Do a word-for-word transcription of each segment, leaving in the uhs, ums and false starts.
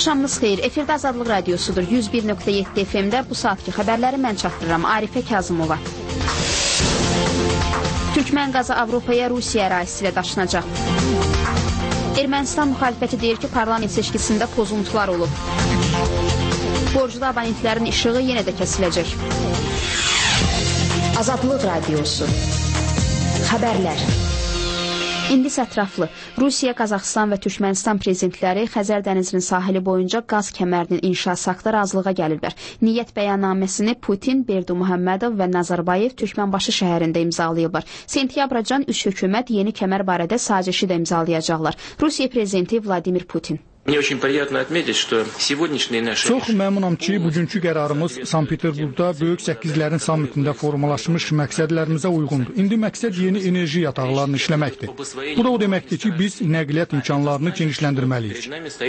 Axşamınız xeyir. Efirdə Azadlıq Radiosudur. yüz bir nöqtə yeddi F M-də bu saatki xəbərləri mən çatdırıram. Arifə Kazımova. Türkmen qazı Avropaya Rusiya ərazisi ilə daşınacaq. Ermənistan müxalifəti deyir ki, parlament seçkisində pozuntular olub. Borclu abonentlərin işığı yenə də kəsiləcək. Azadlıq Radiosu. Xəbərlər. İndi ətraflı. Rusiya, Qazaxıstan və Türkmənistan prezidentləri Xəzər dənizinin sahili boyunca qaz kəmərinin inşası haqqında razılığa gəlirlər. Niyyət bəyannaməsini Putin, Berdimuhamedov və Nazarbayev Türkmenbaşı şəhərində imzalayıblar. Sentyabracan üç hökumət yeni kəmər barədə sazişi də imzalayacaqlar. Rusiya prezidenti Vladimir Putin. Çox məmnunam ki, bugünkü qərarımız Sankt-Peterburqda Böyük Səkizlərin sammitində formalaşmış məqsədlərimizə uyğundur. İndi məqsəd yeni enerji yataqlarını işləməkdir. Bu da o deməkdir ki, biz nəqliyyat imkanlarını genişləndirməliyik.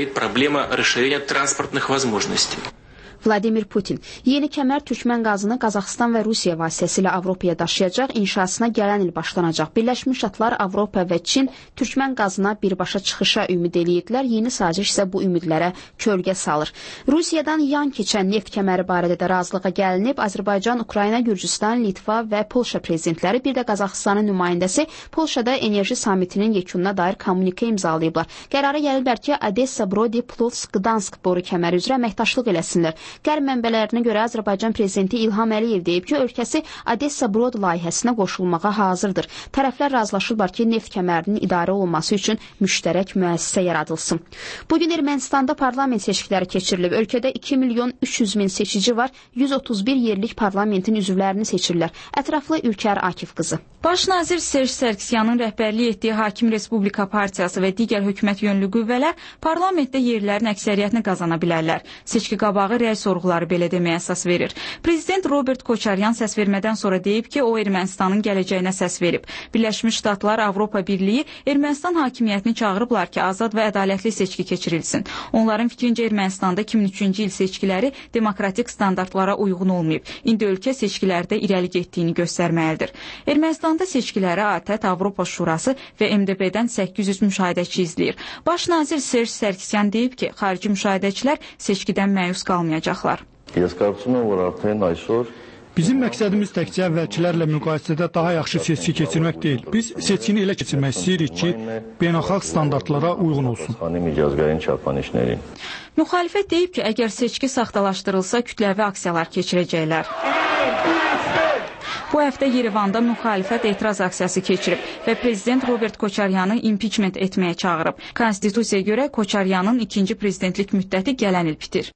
Vladimir Putin. Yeni kəmər Türkmen qazını Qazaxıstan və Rusiya vasitəsilə Avropaya daşıyacaq, inşasına gələn il başlanacaq. Birləşmiş Ştatlar, Avropa və Çin Türkmen qazına birbaşa çıxışa ümid eləyirlər. Yeni saziş isə bu ümidlərə kölgə salır. Rusiyadan yan keçən neft kəməri barədə də razılığa gəlinib. Azərbaycan, Ukrayna, Gürcüstan, Litva və Polşa prezidentləri, bir də Qazaxıstanın nümayəndəsi Polşada enerji sammitinin yekununa dair kommunikə imzalayıblar. Qərara gəliblər ki, Odessa, Brody, Plovsk, Gdansk boru kəməri üzrə əməkdaşlıq eləsinlər. Qərb mənbələrinə görə Azərbaycan prezidenti İlham Əliyev deyib ki, ölkəsi Odessa Brod layihəsinə qoşulmağa hazırdır. Tərəflər razılaşırlar ki, neft kəmərinin idarə olunması üçün müştərək müəssisə yaradılsın. Bugün Ermənistanda parlament seçkiləri keçirilib. Ölkədə iki milyon üç yüz min seçici var. yüz otuz bir yerlik parlamentin üzvlərini seçirlər. Ətraflı Ülkər Akif qızı. Baş nazir Serj Sarkisyanın rəhbərlik etdiyi Hakim Respublika Partiyası və digər hökumət yönlü qüvvələr parlamentdə yerlərin əksəriyyətini qazana bilərlər. Seçki qabağı rəy sorğuları belə deməyə əsas verir. Prezident Robert Koçaryan səs vermədən sonra deyib ki, o Ermənistanın gələcəyinə səs verib. Birləşmiş Ştatlar, Avropa Birliyi Ermənistan hakimiyyətini çağırıblar ki, azad və ədalətli seçki keçirilsin. Onların fikrincə Ermənistanda iki min üçüncü il seçkiləri demokratik standartlara uyğun olmayıb. İndi ölkə seçkilərdə irəli getdiyini göstərməlidir. Ermənistanda seçkiləri ATƏT, Avropa Şurası və M D B-dən səkkiz yüz müşahidəçi izləyir. Baş nazir Serj Sarkisyan deyib ki, xarici müşahidəçilər seçkidən məyus qalmayacaqlar. Bizim məqsədimiz təkcə əvvəlkilərlə müqayisədə daha yaxşı seçki keçirmək deyil. Biz seçkini elə keçirmək istəyirik ki, beynəlxalq standartlara uyğun olsun. Müxalifət deyib ki, əgər seçki saxtalaşdırılsa, kütləvi aksiyalar keçirəcəklər. Bu həftə Yerevanda müxalifət etiraz aksiyası keçirib və prezident Robert Koçaryanı impeachment etməyə çağırıb. Konstitusiyaya görə Koçaryanın ikinci prezidentlik müddəti gələn il bitir.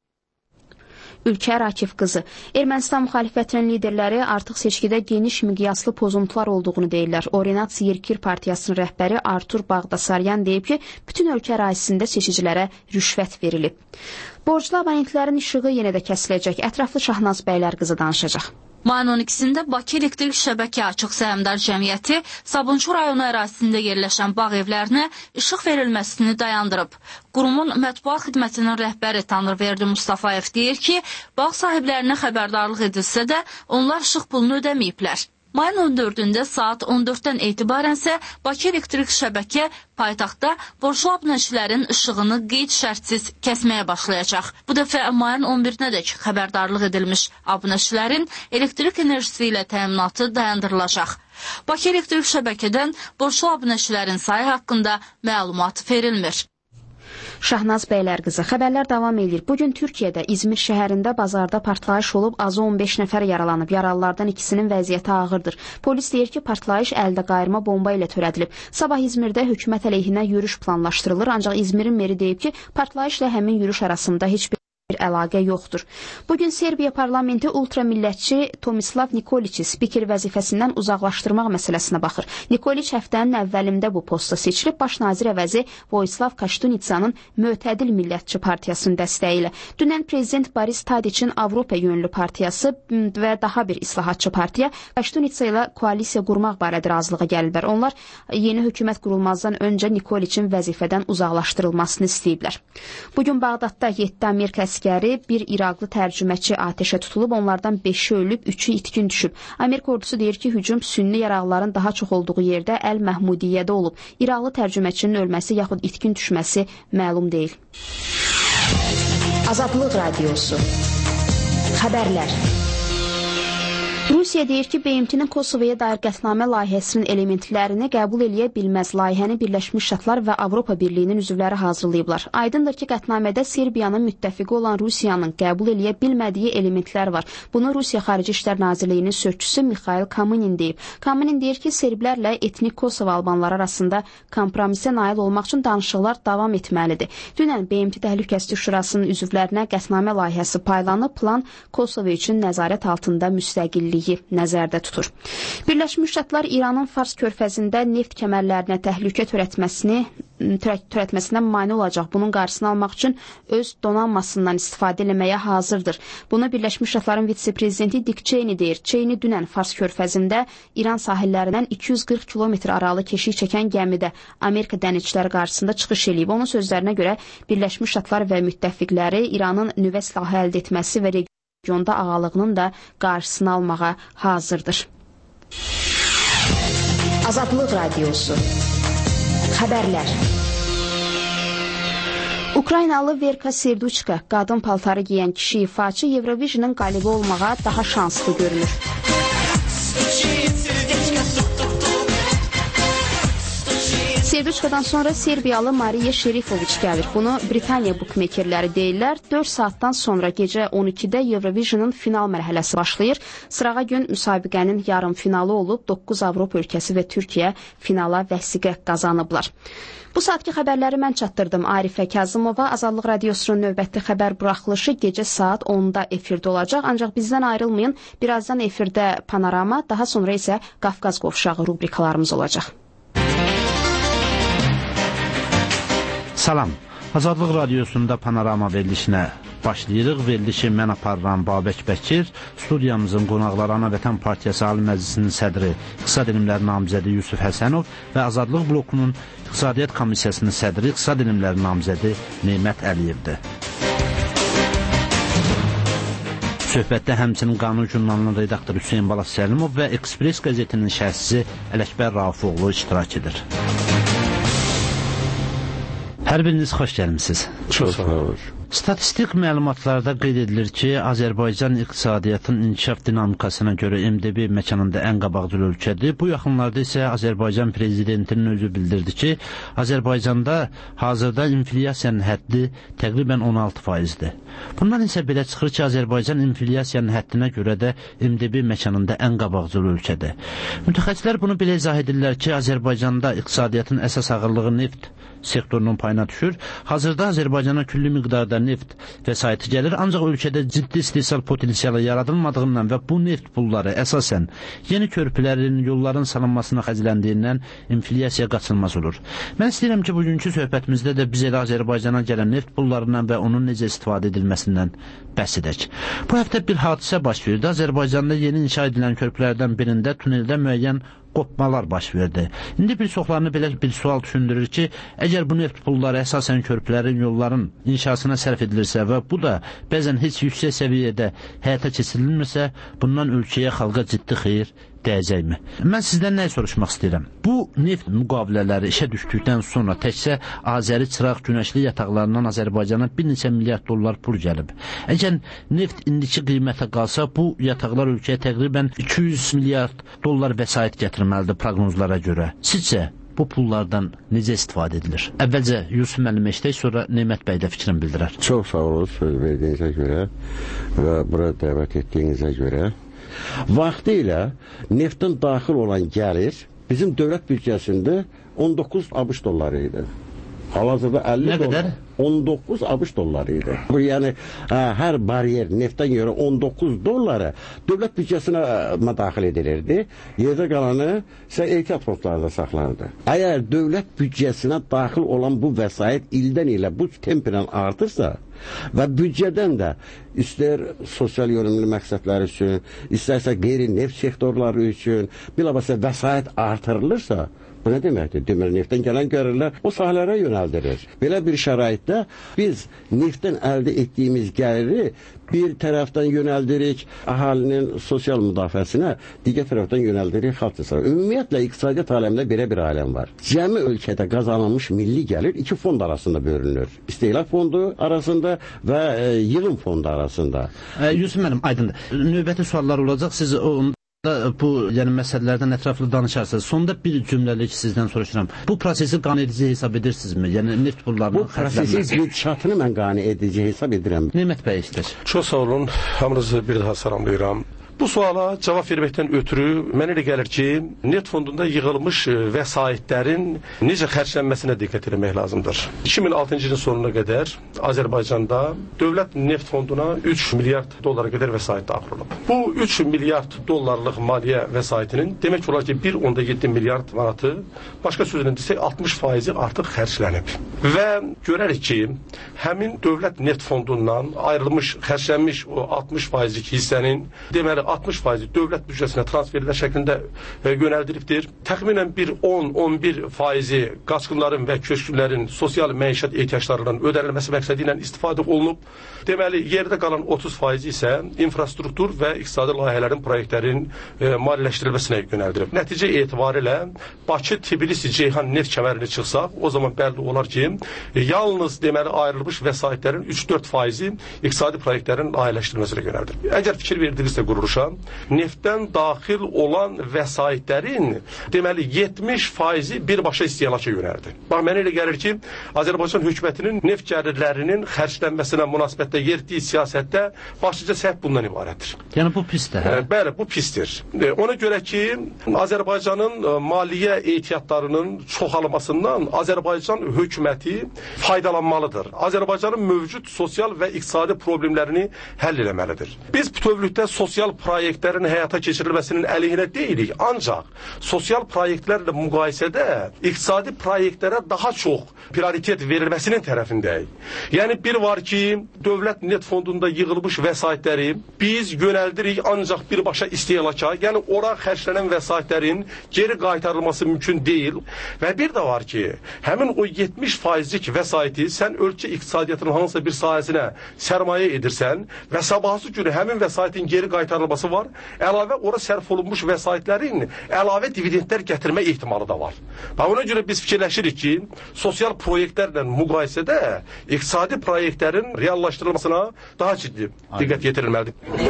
Ülkər Akif qızı. Ermənistan müxalifətinin liderləri artıq seçkidə geniş miqyaslı pozuntular olduğunu deyirlər. Orenats Yerkir partiyasının rəhbəri Artur Bağdasaryan deyib ki, bütün ölkə ərazisində seçicilərə rüşvət verilib. Borclu abonentlərin işığı yenə də kəsiləcək. Ətraflı Şahnaz Bəylər qızı danışacaq. Mayın on ikisində Bakı Elektrik Şəbəkə Açıq Səhmdar Cəmiyyəti Sabunçu rayonu ərazisində yerləşən bağ evlərinə işıq verilməsini dayandırıb. Qurumun mətbuat xidmətinin rəhbəri Tanrıverdi Mustafayev deyir ki, bağ sahiblərinə xəbərdarlıq edilsə də onlar işıq pulunu ödəməyiblər. Mayın on dördündə saat on dörddən etibarən isə Bakı Elektrik Şəbəkə paytaxtda borclu abunəçilərin işığını qeyd-şərtsiz kəsməyə başlayacaq. Bu dəfə mayın on birinədək xəbərdarlıq edilmiş abunəçilərin elektrik enerjisi ilə təminatı dayandırılacaq. Bakı Elektrik Şəbəkədən borclu abunəçilərin sayı haqqında məlumat verilmir. Şahnaz Bəylər qızı. Xəbərlər davam edir. Bugün Türkiyədə İzmir şəhərində bazarda partlayış olub, azı on beş nəfər yaralanıb. Yaralılardan ikisinin vəziyyəti ağırdır. Polis deyir ki, partlayış əldə qayırma bomba ilə törədilib. Sabah İzmirdə hökumət əleyhinə yürüş planlaşdırılır, ancaq İzmirin meri deyib ki, partlayışla həmin yürüş arasında heç bir bir əlaqə yoxdur. Bugün Serbiya parlamenti ultramillətçi Tomislav Nikoliçi spiker vəzifəsindən uzaqlaşdırmaq məsələsinə baxır. Nikoliç həftənin əvvəlində bu posta seçilib, baş nazir əvəzi Vojislav Koştunica'nın Mötədil Millətçi partiyasının dəstəyi ilə. Dünən prezident Boris Tadiçin Avropa yönlü partiyası və daha bir islahatçı partiya Koştunica ilə koalisiya qurmaq barədə razılığa gəliblər. Onlar yeni hökumət qurulmazdan öncə Nikoliçin vəzifədən uzaqlaşdırılmasını istəyiblər. Bugün Bağdadda yeddi Amerika əskəri, bir İraqlı tərcüməçi atəşə tutulub, onlardan beşi ölüb, üçü itkin düşüb. Amerika ordusu deyir ki, hücum sünni yaraqlıların daha çox olduğu yerdə Əl-Məhmudiyyədə olub. İraqlı tərcüməçinin ölməsi yaxud itkin düşməsi məlum deyil. Azadlıq Radiosu. Xəbərlər. Rusiya deyir ki, B M T-nin Kosovaya dair qətnamə layihəsinin elementlərini qəbul eləyə bilməz. Layihəni Birləşmiş Ştatlar və Avropa Birliyinin üzvləri hazırlayıblar. Aydındır ki, qətnamədə Serbiyanın müttəfiqi olan Rusiyanın qəbul eləyə bilmədiyi elementlər var. Bunu Rusiya Xarici İşlər Nazirliyinin sözçüsü Mikhail Kaminin deyib. Kaminin deyir ki, serblərlə etnik Kosovo albanları arasında kompromisə nail olmaq üçün danışıqlar davam etməlidir. Dünən B M T Təhlükəsizlik Şurasının üzvlərinə qətnamə layihəsi paylanıb, plan Kosovo üçün nəzarət altında müstəqillik nəzərdə tutur. Birləşmiş Ştatlar İranın Fars körfəzində neft kəmərlərinə təhlükə törətməsini törətməsinə mane olacaq. Bunun qarşısını almaq üçün öz donanmasından istifadə etməyə hazırdır. Bunu Birləşmiş Ştatların vitse-prezidenti Dick Cheney deyir. Cheney dünən Fars körfəzində İran sahillərindən iki yüz qırx kilometr aralı keşik çəkən gəmidə Amerika dənizçiləri qarşısında çıxış eləyib. Onun sözlərinə görə Birləşmiş Ştatlar və müttəfiqləri İranın nüvə silahı əldə etməsi və regionda ağalığının da qarşısını almağa hazırdır. Azadlıq Radiosu. Xəbərlər. Ukraynalı Verka Serduchka, qadın paltarı giyən kişi ifaçı Eurovision'ın qalibi olmağa daha şanslı görünür. Serduchkadan sonra Serbiyalı Mariya Şerifoviç gəlir. Bunu Britaniya bukmekerləri deyirlər. dörd saatdan sonra gecə on ikidə Eurovision'ın final mərhələsi başlayır. Sırağa gün müsabiqənin yarım finalı olub, doqquz Avropa ölkəsi və Türkiyə finala vəsiqə qazanıblar. Bu saatki xəbərləri mən çatdırdım. Arifə Kazımova. Azadlıq Radiosunun növbəti xəbər buraxılışı gecə saat onda efirdə olacaq. Ancaq bizdən ayrılmayın. Birazdan efirdə Panorama, daha sonra isə Qafqaz qovşağı rubrikalarımız olacaq. Salam. Azadlıq Radiosunda Panorama verilişinə başlayırıq. Verilişi mən aparıram Babək Bəkir. Studiyamızın qonaqları Ana Vətən Partiyası Ali Məclisinin sədri, İqtisad Elmləri namizədi Yusuf Həsənov və Azadlıq Blokunun İqtisadiyyat Komissiyasının sədri, İqtisad Elmləri namizədi Neymət Əliyevdir. Söhbətdə həmçinin Qanun Jurnalının redaktoru Hüseyin Balas Səlimov və Ekspres qəzetinin şərhçisi Ələkbər Raufoğlu iştirak edir. Hər biriniz xoş gəlmisiniz. Çox sağ olun. Statistik məlumatlarda qeyd edilir ki, Azərbaycan iqtisadiyyatın inkişaf dinamikasına görə M D B məkanında ən qabaqcıl ölkədir. Bu yaxınlarda isə Azərbaycan prezidentinin özü bildirdi ki, Azərbaycanda hazırda inflyasiyanın həddi təqribən on altı faizdir. Bundan isə belə çıxır ki, Azərbaycan inflyasiyanın həddinə görə də M D B məkanında ən qabaqcıl ölkədir. Mütəxəssislər bunu belə izah edirlər ki, Azərbaycanda iqtisadiyyatın əsas ağırlığı neft sektorunun payına düşür. Hazırda Azərbaycana külli miqdarda neft vəsaiti gəlir, ancaq ölkədə ciddi istehsal potensialı yaradılmadığından və bu neft pulları əsasən yeni körpülərin, yolların salınmasına xərcləndiyindən inflyasiya qaçılmaz olur. Mən istəyirəm ki, bugünkü söhbətimizdə də biz elə Azərbaycana gələn neft pullarından və onun necə istifadə edilməsindən bəhs edək. Bu həftə bir hadisə baş verdi. Azərbaycanda yeni inşa edilən körpülərdən birində tuneldə müəyyən qopmalar baş verdi. İndi bir çoxlarını belə bir sual düşündürür ki, əgər bu neft pulları əsasən körpülərin, yolların inşasına sərf edilirsə və bu da bəzən heç yüksək səviyyədə həyata keçirilmirsə, bundan ölkəyə, xalqa ciddi xeyir dəyəcəkmi? Mən sizdən nə soruşmaq istəyirəm? Bu neft müqavilələri işə düşdükdən sonra təkcə Azəri çıraq günəşli yataqlarından Azərbaycana bir neçə milyard dollar pul gəlib. Əgər neft indiki qiymətə qalsa, bu yataqlar ölkəyə təqribən iki yüz milyard dollar vəsait gətirməlidir proqnozlara görə. Sizcə bu pullardan necə istifadə edilir? Əvvəlcə Yusuf müəllimə işlək, sonra Neymət bəy də fikrini bildirər. Çox sağ olun söz verdiyinizə görə və bura dəvət etdiyinizə görə. Vaxtı ilə neftin daxil olan gəlir bizim dövlət büdcəsində on doqquz ABŞ dolları idi. Hal-hazırda əlli nə qədər? on doqquz ABŞ dolları idi. Bu yəni ə, hər bariyer neftdən görə on doqquz dolları dövlət büdcəsinə daxil edilirdi. Yerdə qalanı isə ehtiyat fondlarında saxlanırdı. Əgər dövlət büdcəsinə daxil olan bu vəsait ildən ilə bu templə artırsa və büdcədən də istər sosial yönümlü məqsədlər üçün, istərsə qeyri-neft sektorları üçün bilavasitə vəsait artırılırsa, Bu nə deməkdir? Deməli, neftdən gələn gəlirlər o sahələrə yönəldirir. Belə bir şəraitdə biz neftdən əldə etdiyimiz gəliri bir tərəfdən yönəldirik əhalinin sosial müdafiəsinə, digər tərəfdən yönəldirik xalq təsərrüfatına. Ümumiyyətlə, iqtisadiyyat aləmində belə bir aləm var. Cəmi ölkədə qazanılmış milli gəlir iki fond arasında bölünür. İstehlak fondu arasında və e, yığım fondu arasında. E, Yusuf müəllim, aydındır. Növbəti suallar olacaq. Siz onu bu yəni məsələlərdən ətraflı danışarsınız. Sonda bir cümləlik sizdən soruşuram. Bu prosesi qane edici hesab edirsinizmi? Yəni neft pullarının bu prosesin gidişatını mən qane edici hesab edirəm. Nemət bəy istər. Çox sağ olun. Hamınızı bir daha salamlayıram. Bu suala cavab verməkdən ötürü mənə elə gəlir ki, neft fondunda yığılmış vəsaitlərin necə xərclənməsinə diqqət etmək lazımdır. iki min altıncı ilin sonuna qədər Azərbaycanda dövlət neft fonduna üç milyard dollara qədər vəsait daxil olub. Bu üç milyard dollarlıq maliyyə vəsaitinin demək olar ki, bir nöqtə yeddi milyard manatı, başqa sözlə desək altmış faizi artıq xərclənib. Və görərik ki, həmin dövlət neft fondundan ayrılmış, xərclənmiş o altmış faizlik hissənin deməli altmış faizi dövlət büdcəsinə transferlər şəklində e, yönəldilibdir. Təxminən bir on on bir faizi qaçqınların və köçkünlərin sosial məişət ehtiyaclarından ödənilməsi məqsədi ilə istifadə olunub. Deməli, yerdə qalan otuz faizi isə infrastruktur və iqtisadi layihələrin, proyektlərin e, maliyyələşdirilməsinə yönəldilib. Nəticə etibarilə Bakı, Tbilisi, Ceyhan neft kəmərini çıxsaq, o zaman bəlli olar ki, e, yalnız deməli ayrılmış vəsaitlərin üç dörd faizi iqtisadi proyektlərin layihələşdirilməsinə yönəldilib. Əgər fikir verdinizsə quruluşa, neftdən daxil olan vəsaitlərin deməli yetmiş faizi birbaşa istehlaka yönəldi. Bax, mənə elə gəlir ki, Azərbaycan hökumətinin neft gəlirlərinin xərclənməsinə münasibətdə yeritdiyi siyasətdə başlıca səhv bundan ibarətdir. Yəni bu pisdir, hə? E, bəli, bu pisdir. E, ona görə ki, Azərbaycanın e, maliyyə ehtiyatlarının çoxalmasından Azərbaycan hökuməti faydalanmalıdır. Azərbaycanın mövcud sosial və iqtisadi problemlərini həll etməlidir. Biz bütövlükdə sosial proyektlərin həyata keçirilməsinin əleyhinə deyilik, ancaq sosial proyektlərlə müqayisədə iqtisadi proyektlərə daha çox prioritet verilməsinin tərəfindəyik. Yəni bir var ki, dövlət net fondunda yığılmış vəsaitləri biz yönəldirik ancaq birbaşa istehlaka, yəni ora xərclənən vəsaitlərin geri qaytarılması mümkün deyil. Və bir də var ki, həmin o yetmiş faizlik vəsaiti sən ölkə iqtisadiyyatının hansısa bir sahəsinə sərmayə edirsən və sabahsı günü həmin vəsaitin geri qaytarılması var. Əlavə ora sərf olunmuş vəsaitlərin əlavə dividendlər gətirmə ehtimalı da var. Və ona görə biz fikirləşirik ki, sosial proyektlərlə müqayisədə iqtisadi proyektlərin reallaşdırılmasına daha ciddi diqqət yetirilməlidir.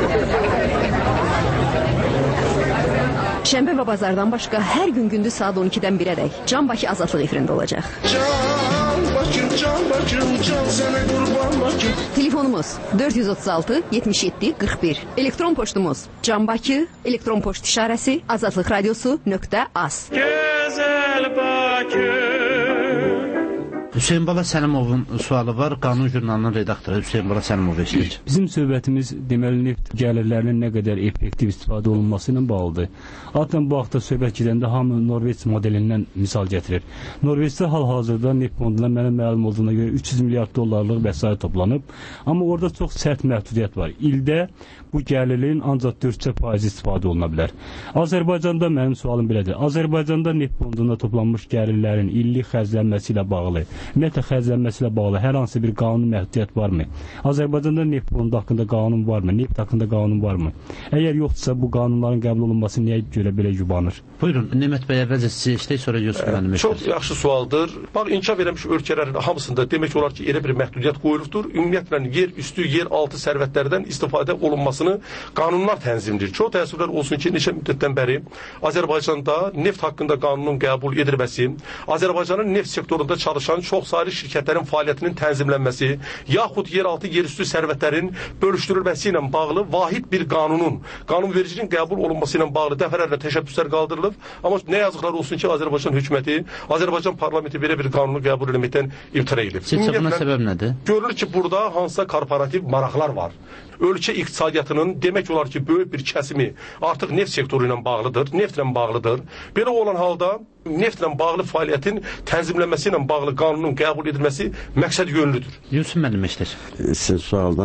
Şənbə və bazardan başqa hər gün gündüz saat on ikidən birədək Can Bakı Azadlıq efirində olacaq. Can Bakım, Can Bakım, Can sənə qurban Bakım. Telefonumuz dörd yüz otuz altı yetmiş yeddi qırx bir. Elektron poçtumuz Can Bakı, elektron poçt işarəsi azadlıq radiosu nöqtə az. Gözəl Bakı. Hüseyn Bala Səlimovun sualı var. Qanun jurnalının redaktoru Hüseyn Bala Səlimov eşidir. Bizim söhbətimiz deməli neft gəlirlərinin nə qədər effektiv istifadə olunması ilə bağlıdır. Zaten bu haqda söhbət gedəndə hamı Norveç modelindən misal gətirir. Norveçdə hal-hazırda neft fonduna mənə məlum olduğuna görə üç yüz milyard dollarlıq vəsait toplanıb. Amma orada çox sərt məhdudiyyət var. İldə bu gəlirin ancaq dörd faiz istifadə oluna bilər. Azərbaycanda mənim sualım belədir. Azərbaycanda neft fondunda toplanmış gəlirlərin illik xərclənməsi ilə bağlı, ümumiyyətlə xərclənməsi ilə bağlı hər hansı bir qanun məhdudiyyət varmı? Azərbaycanda neft fondu haqqında qanun varmı? Neft haqqında qanun varmı? Əgər yoxdursa bu qanunların qəbul olunması niyə görə belə yubanır? Buyurun, Nemət bəy əvvəlcə sizə işlək, sonra Yusuf müəllim. Çox yaxşı sualdır. Bax, inkişaf edilmiş ölkələrin hamısında demək olar ki, elə bir məhdudiyyət qoyulubdur. Ümumiyyətlə yer üstü, yer altı sərvətlərdən istifadə olunmasını qanunlar tənzimləyir. Çox təəssüflər olsun ki, neçə müddətdən bəri Azərbaycanda neft haqqında qanunun qəbul edilməsi, Azərbaycanın neft sektorunda çalışan çox saylı şirkətlərin fəaliyyətinin tənzimlənməsi, yaxud yeraltı, yerüstü sərvətlərin bölüşdürülməsi ilə bağlı vahid bir qanunun, qanunvericinin qəbul olunması ilə bağlı dəfələrlə təşəbbüslər qaldırılıb. Amma nə yazıqlar olsun ki, Azərbaycan hökuməti, Azərbaycan parlamenti belə bir qanunu qəbul etməkdən imtina edib. Sizcə buna səbəb nədir? Görülür ki, burada hansısa korporativ maraqlar var. Ölkə iqtisadiyyatının demək olar ki, böyük bir kəsimi artıq neft sektoru ilə bağlıdır, neftlə bağlıdır. Belə olan halda neftlə bağlı fəaliyyətin tənzimlənməsi ilə bağlı qanunun qəbul edilməsi məqsəd yönlüdür. Yusuf müəllim işdir. Sizin sualdan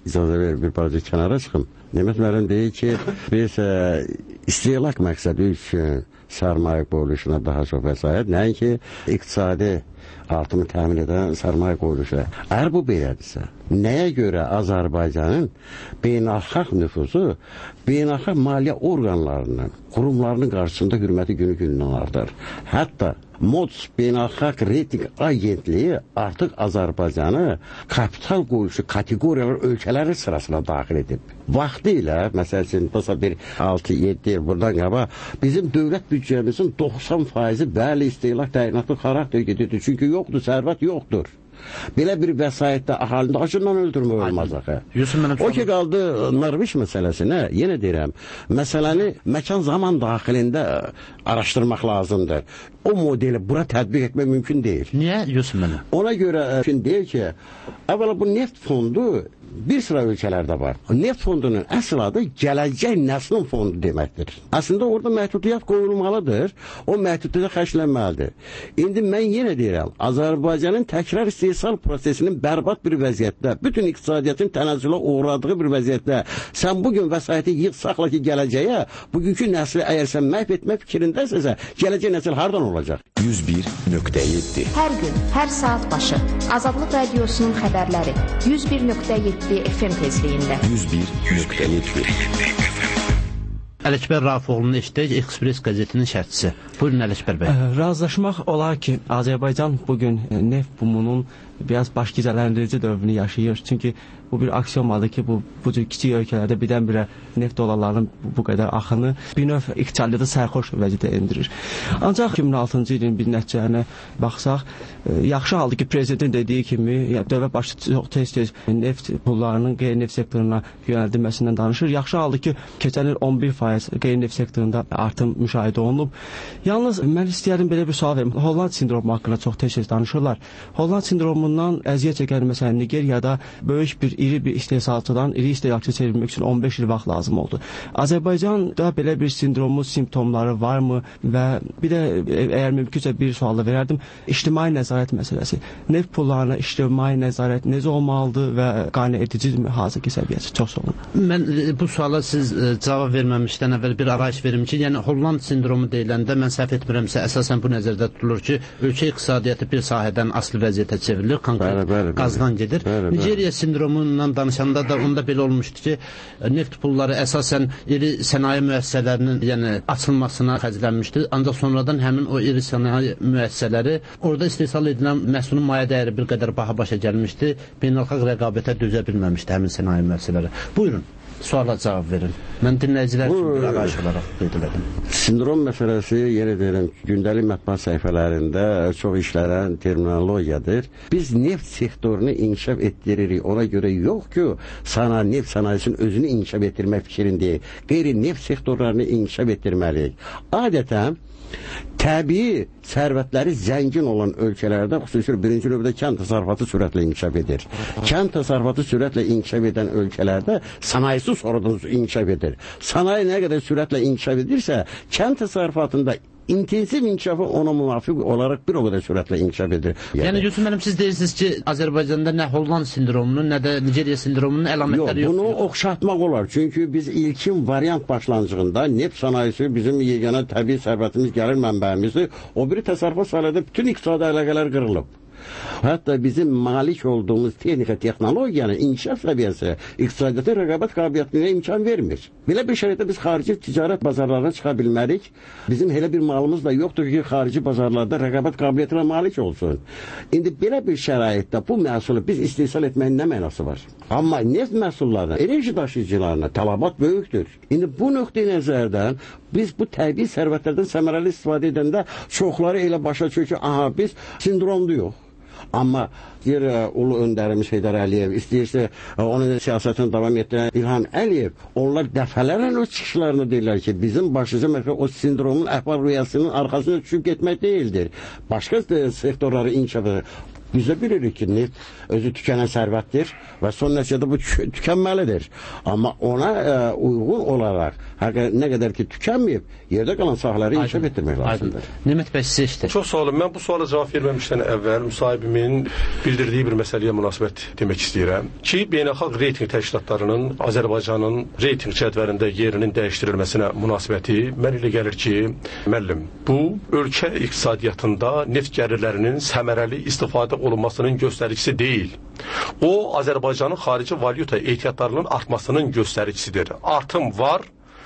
icazə ver bir balaca kənara çıxım. Nemət müəllim deyir ki, biz ə, istehlak məqsədi üçün sərmayə qoyuluşuna daha çox vəsait, nəinki iqtisadi artımı təmin edən sərmayə qoyuluşu. Əgər bu belədirsə, nəyə görə Azərbaycanın beynəlxalq nüfuzu beynəlxalq maliyyə orqanlarının, qurumlarının qarşısında hürməti günü gündən artar. Hətta MODS beynəlxalq reyting agentliyi artıq Azərbaycanı kapital qoyuluşu kateqoriyalar ölkələri sırasına daxil edib. Vaxtı ilə, məsəl üçün, bir altı yeddi il buradan qaba, bizim dövlət büdcəmizin doxsan faizi bəli istehlak təyinatlı xarakter gedirdi. Çünki yoxdur, sərvət yoxdur. Belə bir vəsaitdə əhalini acından öldürmə olmaz axı. O ki qaldı Norveç məsələsinə, yenə deyirəm, məsələni məkan zaman daxilində araşdırmaq lazımdır. O modeli bura tətbiq etmək mümkün deyil. Niyə Yusuf müəllim? Ona görə mümkün deyil ki, əvvəla bu neft fondu bir sıra ölkələrdə var. Neft fondunun əsl adı gələcək nəslin fondu deməkdir. Əslində orada məhdudiyyət qoyulmalıdır, o məhdudiyyət xərclənməlidir. İndi mən yenə deyirəm, Azərbaycanın təkrar istehsal prosesinin bərbad bir vəziyyətdə, bütün iqtisadiyyatın tənəzzülə uğradığı bir vəziyyətdə sən bugün vəsaiti yığ saxla ki, gələcəyə, bugünkü nəsli əgər sən məhv etmək fikrindəsə, gələcək nəsil hardan olacaq? yüz bir nöqtə yeddi Hər gün, hər saat başı Azadlıq Radiosunun xəbərləri yüz bir nöqtə yeddi F M tezliyində. yüz bir nöqtə yeddi Ələkbər Rafoğlu'nun eşitdik Express qəzetinin şərhçisi. Buyurun Ələkbər bəy. Razılaşmaq olar ki, Azərbaycan bugün neft bumunun biraz baş gizələndirici dövrünü yaşayır. Çünki bu bir aksiyomadır ki, bu, bu cür kiçik ölkələrdə birdən-birə neft dolarlarının bu, bu qədər axını bir növ iqtisadiyyatı sərxoş vəziyyətə endirir. Ancaq iki min altıncı ilin bir nəticələrinə baxsaq, yaxşı haldır ki, prezidentin dediyi kimi, yəni, dövlət başçısı çox tez-tez neft pullarının qeyri-neft sektoruna yönəldilməsindən danışır. Yaxşı haldır ki, keçən il on bir faiz qeyri-neft sektorunda artım müşahidə olunub. Yalnız mən istəyərdim belə bir sual verim. Holland sindromu haqqında çox tez-tez danışırlar. Holland sindromundan əziyyət çəkən məsələn Nigeriyada böyük bir iri bir istehsalçıdan iri istehlakçı çevirmək üçün on beş il vaxt lazım oldu. Azərbaycanda belə bir sindromun simptomları varmı və bir də əgər mümkünsə bir sual da verərdim. İctimai nəzarət məsələsi. Neft pullarına ictimai nəzarət necə olmalıdır və qane edicidirmi hazırki səviyyəsi? Çox sağ olun. Mən bu suala siz cavab verməmişdən əvvəl bir arayış verim ki, yəni Holland sindromu deyiləndə mən səhv etmirəmsə əsasən bu nəzərdə tutulur ki, ölkə iqtisadiyyatı bir sahədən asılı vəziyyətə çevrilir, konkret qazdan gedir. Nigeriya sindromu danışanda da onda belə olmuşdu ki, neft pulları əsasən iri sənaye müəssisələrinin yəni açılmasına xərclənmişdi. Ancaq sonradan həmin o iri sənaye müəssisələri orada istehsal edilən məhsulun maya dəyəri bir qədər baha başa gəlmişdi. Beynəlxalq rəqabətə dözə bilməmişdi həmin sənaye müəssisələri. Buyurun. Suala cavab verin. Mən dinləyicilər üçün bir arayış olaraq qeyd edim. Sindrom məsələsi, yenə deyirəm, gündəlik mətbuat səhifələrində çox işlənən terminologiyadır. Biz neft sektorunu inkişaf etdiririk. Ona görə yox ki, sana neft sənayesinin özünü inkişaf etdirmək fikrindəyik. Qeyri-neft sektorlarını inkişaf etdirməliyik. Adətən təbii sərvətləri zəngin olan ölkələrdə, xüsusilə birinci növbədə kənd təsərrüfatı sürətlə inkişaf edir. Kənd təsərrüfatı sürətlə inkişaf edən ölkələrdə sənayesi sonradan inkişaf edir. Sənaye nə qədər sürətlə inkişaf edirsə, kənd təsərrüfatında intensiv inkişafı ona müvafiq olaraq bir o qədər sürətlə inkişaf edir. Yəni, yəni Yusuf müəllim, siz deyirsiniz ki, Azərbaycanda nə Holland sindromunun, nə də Nigeriya sindromunun əlamətləri yoxdur. Yox, bunu oxşatmaq olar. Çünki biz ilkin variant başlanğıcında neft sənayesi bizim yeganə təbii sərvətimiz, gəlir mənbəyimizdir. O biri təsərrüfat sahələrində bütün iqtisadi əlaqələr qırılıb. Hətta bizim malik olduğumuz texnika, texnologiyanın inkişaf səviyyəsi iqtisadiyyatı rəqabət qabiliyyətinə imkan vermir. Belə bir şəraitdə biz xarici ticarət bazarlarına çıxa bilmərik. Bizim elə bir malımız da yoxdur ki, xarici bazarlarda rəqabət qabiliyyətinə malik olsun. İndi belə bir şəraitdə bu məhsulu biz istehsal etməyin nə mənası var? Amma neft məhsullarına, enerji daşıyıcılarına tələbat böyükdür. İndi bu nöqteyi nəzərdən biz bu təbii sərvətlərdən səmərəli istifadə edəndə çoxları elə başa düşür ki, aha, biz sindromluyuq. Amma bir ulu öndərimiz Heydər Əliyev, istəyirsə onun siyasətini davam etdirən İlham Əliyev, onlar dəfələrlə öz çıxışlarını deyirlər ki, bizim başlıca məsələ o sindromun əhval-rüyasının arxasına düşüb getmək deyildir. Başqa sektorları inkişaf edir. Biz də bilirik ki, neft özü tükənən sərvətdir və son nəticədə bu tük tükənməlidir. Amma ona ə, uyğun olaraq nə qədər ki tükənməyib, yerdə qalan sahələri inkişaf etdirmək lazımdır. Nemət bəy, sizə işdir. Çox sağ olun. Mən bu suala cavab verməmişdən əvvəl müsahibimin bildirdiyi bir məsələyə münasibət demək istəyirəm ki, beynəlxalq reyting təşkilatlarının Azərbaycanın reyting cədvəlində yerinin dəyişdirilməsinə münasibəti mən elə gəlir ki, müəllim, bu ölkə iqtisadiyyatında neft gəlirlərinin səmərəli istifadə olunmasının göstəricisi deyil. O, Azərbaycanın xarici valyuta ehtiyatlarının artmasının göstəricisidir. Artım var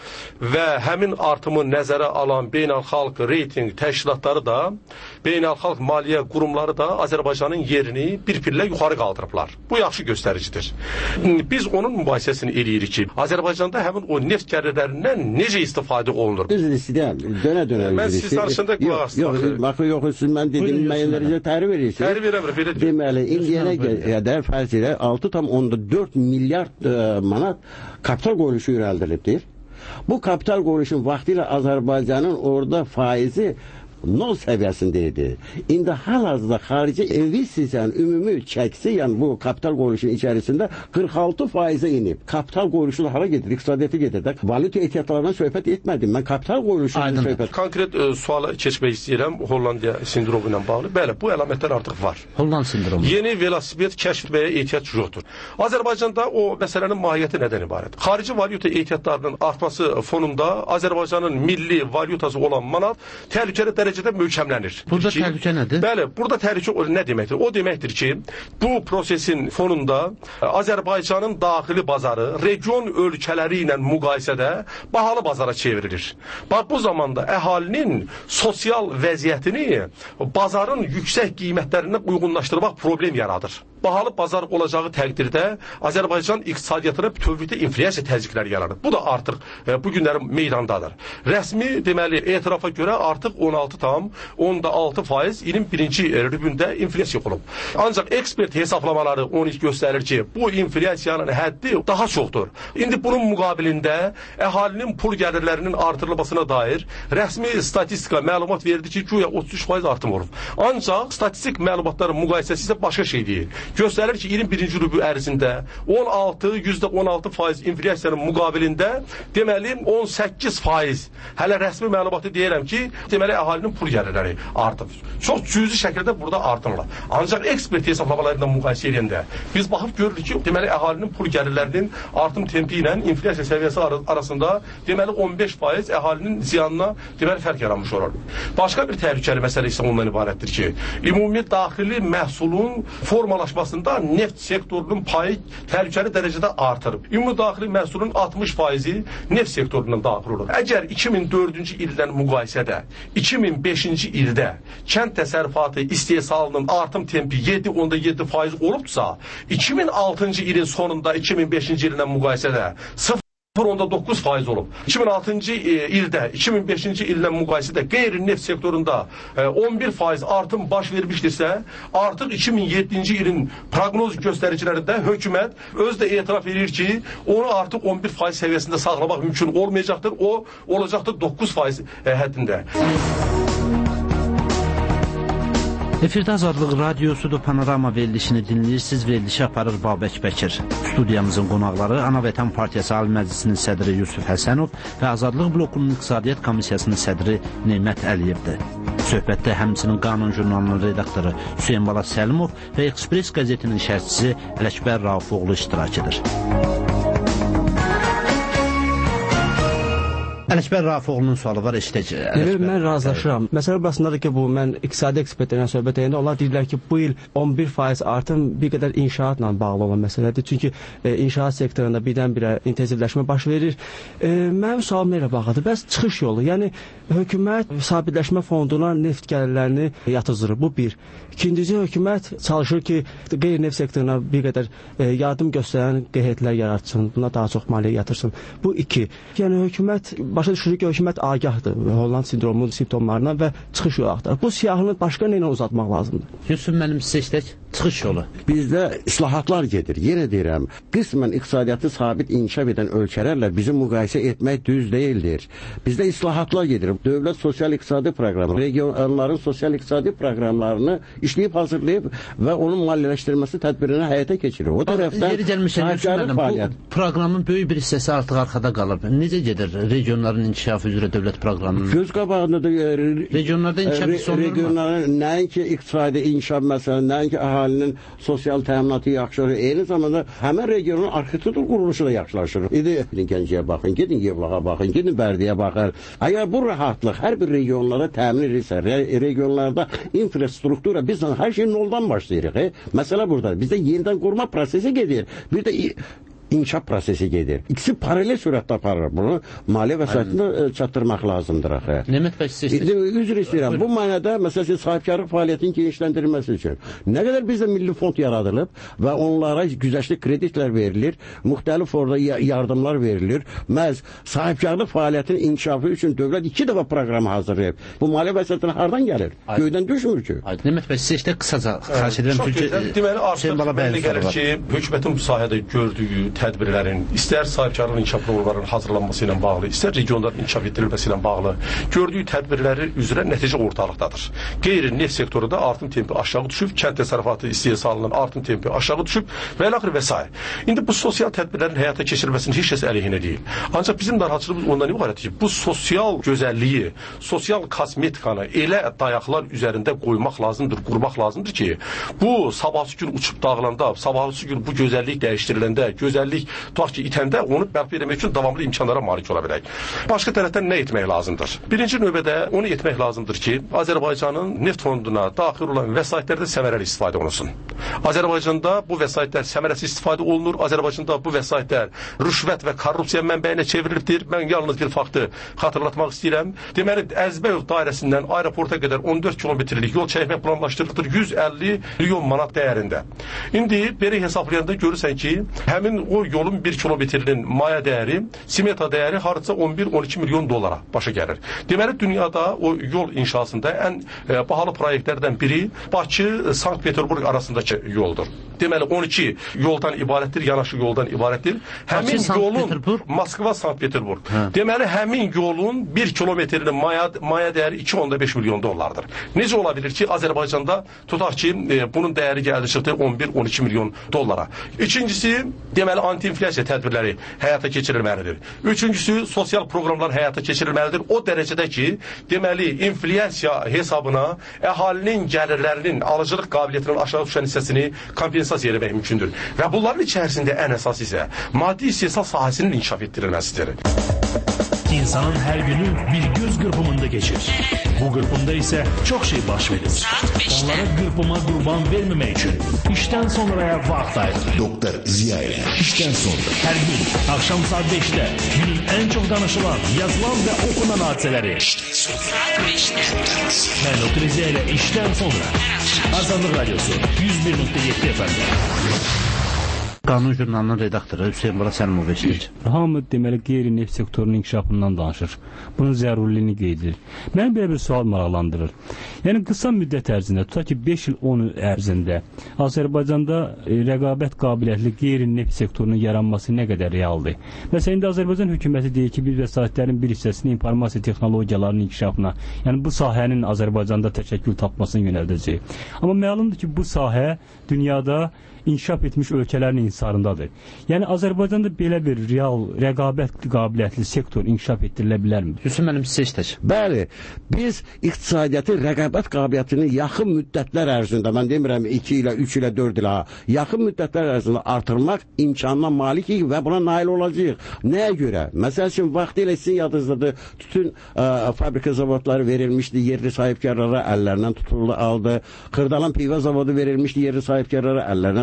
və həmin artımı nəzərə alan beynəlxalq reyting təşkilatları da, beynəlxalq maliyyə qurumları da Azərbaycanın yerini bir pillə yuxarı qaldırıblar. Bu yaxşı göstəricidir. Biz onun mübahisəsini eləyirik ki, Azərbaycanda həmin o neft gəlirlərindən necə istifadə olunur? Üzr istəyirəm, dönə-dönə. Mən siz danışanda qulaq asın. Yox, yox, yox, siz mən dediyim müəyyənlərəcə tərif verirsiniz. Tərif verəm, deməli, indiyənə qədər fərz ilə altı tam dörd milyard manat kapital qoyuluşu irəlidilibdir. Bu kapital qoyuluşun vaxtilə Azərbaycanın orada faizi nol səviyyəsində idi. İndi hal-hazırda xarici investisiyanın ümumi çəkisi, yəni bu kapital qoyuluşunun içərisində qırx altı faizə inib. Kapital qoyuluşu hara gedir? İqtisadiyyata gedir. Valyuta ehtiyatlarından söhbət etmədim. Mən kapital qoyuluşundan söhbət. Konkret e, suala keçmək istəyirəm Hollandiya sindromu ilə bağlı. Bəli, bu əlamətlər artıq var. Holland sindromu. Yeni velosiped kəşf etməyə ehtiyac yoxdur. Azərbaycanda o məsələnin mahiyyəti nədən ibarət? Xarici valyuta ehtiyatlarının artması fonunda Azərbaycanın milli valyutası olan manat təhlükəli dərəcədə dərəcədə möhkəmlənir. Burada ki, təhlükə nədir? Bəli, burada təhlükə nə deməkdir? O deməkdir ki, bu prosesin fonunda Azərbaycanın daxili bazarı region ölkələri ilə müqayisədə bahalı bazara çevrilir. Bax, bu zamanda əhalinin sosial vəziyyətini bazarın yüksək qiymətlərindən uyğunlaşdırmaq problem yaradır. Bahalı bazar olacağı təqdirdə Azərbaycan iqtisadiyyatına bütövlükdə inflyasiya təzyiqləri yaranır. Bu da artıq e, bu günlərin meydandadır. Rəsmi deməli etirafa görə artıq on altı tam on altı faiz ilin birinci rübündə inflyasiya olub. Ancaq ekspert hesablamaları onu göstərir ki, bu inflyasiyanın həddi daha çoxdur. İndi bunun müqabilində əhalinin pul gəlirlərinin artırılmasına dair rəsmi statistika məlumat verdi ki, güya otuz üç faiz artım olub. Ancaq statistik məlumatların müqayisəsi isə başqa şey deyil. Göstərir ki, yirmi birinci rübü ərzində on altı, yüzdə on altı faiz inflyasiyanın müqabilində deməli on səkkiz faiz. Hələ rəsmi məlumatı deyirəm ki, deməli əhalinin pul gəlirləri artıb. Çox cüzi şəkildə burada artırılır. Ancaq ekspert hesablamalarıyla müqayisə edəndə biz baxıb görürük ki, deməli əhalinin pul gəlirlərinin artım tempi ilə inflyasiya səviyyəsi arasında deməli on beş faiz əhalinin ziyanına deməli fərq yaranmış olur. Başqa bir təhlükəli məsələ isə ondan ibarətdir ki, ümumi daxili məhsulun formalaşması neft sektorunun payı təhlükəli dərəcədə artırıb. Ümumi daxili məhsulun altmış faizi neft sektorundan daxil olur. Əgər iki min dördüncü ildən müqayisədə iki min beşinci ildə kənd təsərrüfatı istehsalının artım tempi yeddi onda yeddi faiz olubsa, iki min altıncı ilin sonunda iki min beşinci ildən müqayisədə sıfır onda doqquz faiz olub. iki min altıncı ildə, iki min beşinci ildən müqayisədə qeyri-neft sektorunda on bir faiz artım baş vermişdirsə, artıq iki min yeddinci ilin proqnoz göstəricilərində hökumət öz də etiraf edir ki, onu artıq on bir faiz səviyyəsində saxlamaq mümkün olmayacaqdır. O, olacaqdır doqquz faiz həddində. Efirdə Azadlıq Radiosudur, Panorama verilişini dinləyirsiniz, verilişi aparır Babək Bəkir. Studiyamızın qonaqları Ana Vətən Partiyası Ali Məclisinin sədri Yusuf Həsənov və Azadlıq Blokunun İqtisadiyyat Komissiyasının sədri Neymət Əliyevdir. Söhbətdə həmçinin Qanun jurnalının redaktoru Hüseyin Bala Səlimov və Express qəzetinin şərhçisi Ələkbər Raufoğlu iştirak edir. Ələkbər Raufoğlu'nun sualı var, eşitəcək. Evet, mən razılaşıram. Məsələ burasındadır ki, bu mən iqtisadi ekspertlərlə söhbət edəndə onlar deyirlər ki, bu il on bir faiz artım bir qədər inşaatla bağlı olan məsələdir. Çünki e, inşaat sektorunda birdən-birə intensivləşmə baş verir. E, mənim sualım elə bağlıdır. Bəs çıxış yolu, yəni hökumət sabitləşmə fonduna neft gəlirlərini yatırır. Bu bir. İkincisi, hökumət çalışır ki, qeyri-neft sektoruna bir qədər e, yardım göstərən qeyrətlər yaratsın, buna daha çox maliyyə yatırsın. Bu iki. Yəni hökumət başa düşürük ki, hökumət agahdır Holland sindromunun simptomlarından və çıxış yolu axtarır. Bu siyahını başqa nə ilə uzatmaq lazımdır? Yusuf, mənim sizə işlək. çıxış yolu. Bizdə islahatlar gedir. Yenə deyirəm, qismən iqtisadiyyatı sabit inkişaf edən ölkələrlə bizim müqayisə etmək düz deyildir. Bizdə islahatlar gedir. Dövlət sosial-iqtisadi proqramı, regionların sosial-iqtisadi proqramlarını işləyib hazırlayıb və onun maliyyələşdirilməsi tədbirini həyata keçirir. O tərəfdən yeri gəlmişən, bu proqramın böyük bir hissəsi artıq arxada qalıb. Necə gedir regionların inkişafı üzrə dövlət proqramının? Göz qabağında da regionlarda inkişaf sonlanır mı? Regionların nəinki iqtisadi inkişaf məsələn, nəinki əhalinin sosial təminatı yaxşılaşır, eyni zamanda həmin regionun arxitektur quruluşu da yaxşılaşır. İdi Gəncəyə baxın, gedin Yevlağa baxın, gedin Bərdəyə baxın. Əgər bu rahatlıq hər bir regionlara təmin edirsə, re regionlarda infrastruktura biz hər şey noldan başlayırıq. E? Məsələ burada. Bizdə yenidən qurma prosesi gedir. Bir də inkişaf prosesi gedir. İkisi paralel sürətdə aparır. Bunu maliyyə vəsaitində çatdırmaq lazımdır axı. Nemət bəy, siz üzr istəyirəm. Bu mənada məsələn sahibkarlıq fəaliyyətinin genişləndirilməsi üçün nə qədər bizdə milli fond yaradılıb və onlara güzəştli kreditlər verilir, müxtəlif orada yardımlar verilir. Məhz sahibkarlıq fəaliyyətinin inkişafı üçün dövlət iki dəfə proqramı hazırlayıb. Bu maliyyə vəsaitləri hardan gəlir? Göydən düşmür ki. Nemət bəy, siz də qısaca xahiş edirəm çünki deməli artıq belli gəlir ki, hökumətin bu sahədə gördüyü tədbirlərin, istər sahibkarlıq inkişaf proqramlarının hazırlanması ilə bağlı, istər regionların inkişaf etdirilməsi ilə bağlı gördüyü tədbirləri üzrə nəticə ortalıqdadır. Qeyri-neft sektorunda artım tempi aşağı düşüb, kənd təsərrüfatı istehsalının artım tempi aşağı düşüb və ilaxır və s. İndi bu sosial tədbirlərin həyata keçirilməsinin heç kəs əleyhinə deyil. Ancaq bizim narahatçılığımız ondan ibarətdir ki, bu sosial gözəlliyi, sosial kosmetikanı elə dayaqlar üzərində qoymaq lazımdır, qurmaq lazımdır ki, bu sabahsı gün uçub dağılanda, sabahsı gün bu gözəllik dəyişdiriləndə, gözəllik tutaq ki, itəndə onu bərpa etmək üçün davamlı imkanlara malik ola bilək. Başqa tərəfdən nə etmək lazımdır? Birinci növbədə onu etmək lazımdır ki, Azərbaycanın neft fonduna daxil olan vəsaitlərdə səmərəli istifadə olunsun. Azərbaycanda bu vəsaitlər səmərəsiz istifadə olunur. Azərbaycanda bu vəsaitlər rüşvət və korrupsiya mənbəyinə çevrilibdir. Mən yalnız bir faktı xatırlatmaq istəyirəm. Deməli, Əzbəyov dairəsindən aeroporta qədər on dörd kilometrlik yol çəkmək planlaşdırılır yüz əlli milyon manat dəyərində. İndi belə hesablayanda görürsən ki, həmin o yolun bir kilometrinin maya dəyəri, simeta dəyəri hardasa on bir on iki milyon dollara başa gəlir. Deməli, dünyada o yol inşasında ən e, bahalı proyektlərdən biri Bakı-Sankt-Peterburg arasındakı yoldur. Deməli, on iki yoldan ibarətdir, yanaşı yoldan ibarətdir. Həmin yolun Moskva-Sankt-Peterburg. Deməli, həmin yolun bir kilometrinin maya, maya dəyəri iki nöqtə beş milyon dollardır. Necə ola bilir ki, Azərbaycanda tutaq ki, e, bunun dəyəri gəldi çıxdı on bir on iki milyon dollara. İkincisi, deməli, anti-inflyasiya tədbirləri həyata keçirilməlidir. Üçüncüsü, sosial proqramlar həyata keçirilməlidir. O dərəcədə ki, deməli, inflyasiya hesabına əhalinin gəlirlərinin, alıcılıq qabiliyyətinin aşağı düşən hissəsini kompensasiya etmək mümkündür. Və bunların içərisində ən əsas isə maddi istehsal sahəsinin inkişaf etdirilməsidir. İnsanın her günü bir göz kırpımında geçir. Bu kırpımda ise çok şey baş verir. Onlara kırpıma kurban vermemek için işten sonraya vakit ayırır. Doktor Ziya ile işten sonra. Her gün akşam saat beşte günün en çok danışılan, yazılan ve okunan hadiseleri. İşten sonra. Ben Doktor Ziya ile işten sonra. Azadlık Radyosu yüz bir nokta yedi efendim. Qanun jurnalının redaktoru Hüseyin Bala Səlimov eşidir. Hamı deməli qeyri-neft sektorunun inkişafından danışır. Bunun zərurliyini qeyd edir. Məni belə bir sual maraqlandırır. Yəni qısa müddət ərzində, tutaq ki beş il on il ərzində Azərbaycanda e, rəqabət qabiliyyətli qeyri-neft sektorunun yaranması nə qədər realdır? Məsələn, indi Azərbaycan hökuməti deyir ki, biz vəsaitlərin bir hissəsini informasiya texnologiyalarının inkişafına, yəni bu sahənin Azərbaycanda təşəkkül tapmasına yönəldəcək. Amma məlumdur ki, bu sahə dünyada inkişaf etmiş ölkələrin insarındadır. Yəni Azərbaycanda belə bir real rəqabət qabiliyyətli sektor inkişaf etdirilə bilərmi? Hüseyn müəllim siz istək. Bəli, biz iqtisadiyyatı rəqabət qabiliyyətini yaxın müddətlər ərzində, mən demirəm iki ilə, üç ilə, dörd ilə, yaxın müddətlər ərzində artırmaq imkanına malikik və buna nail olacağıq. Nəyə görə? Məsəl üçün, vaxtilə sizin yadınızdadır, bütün ə, fabrika zavodları verilmişdi, yerli sahibkarlara əllərindən tutuldu, aldı. Xırdalan pivə zavodu verilmişdi, yerli sahibkarlara əllərindən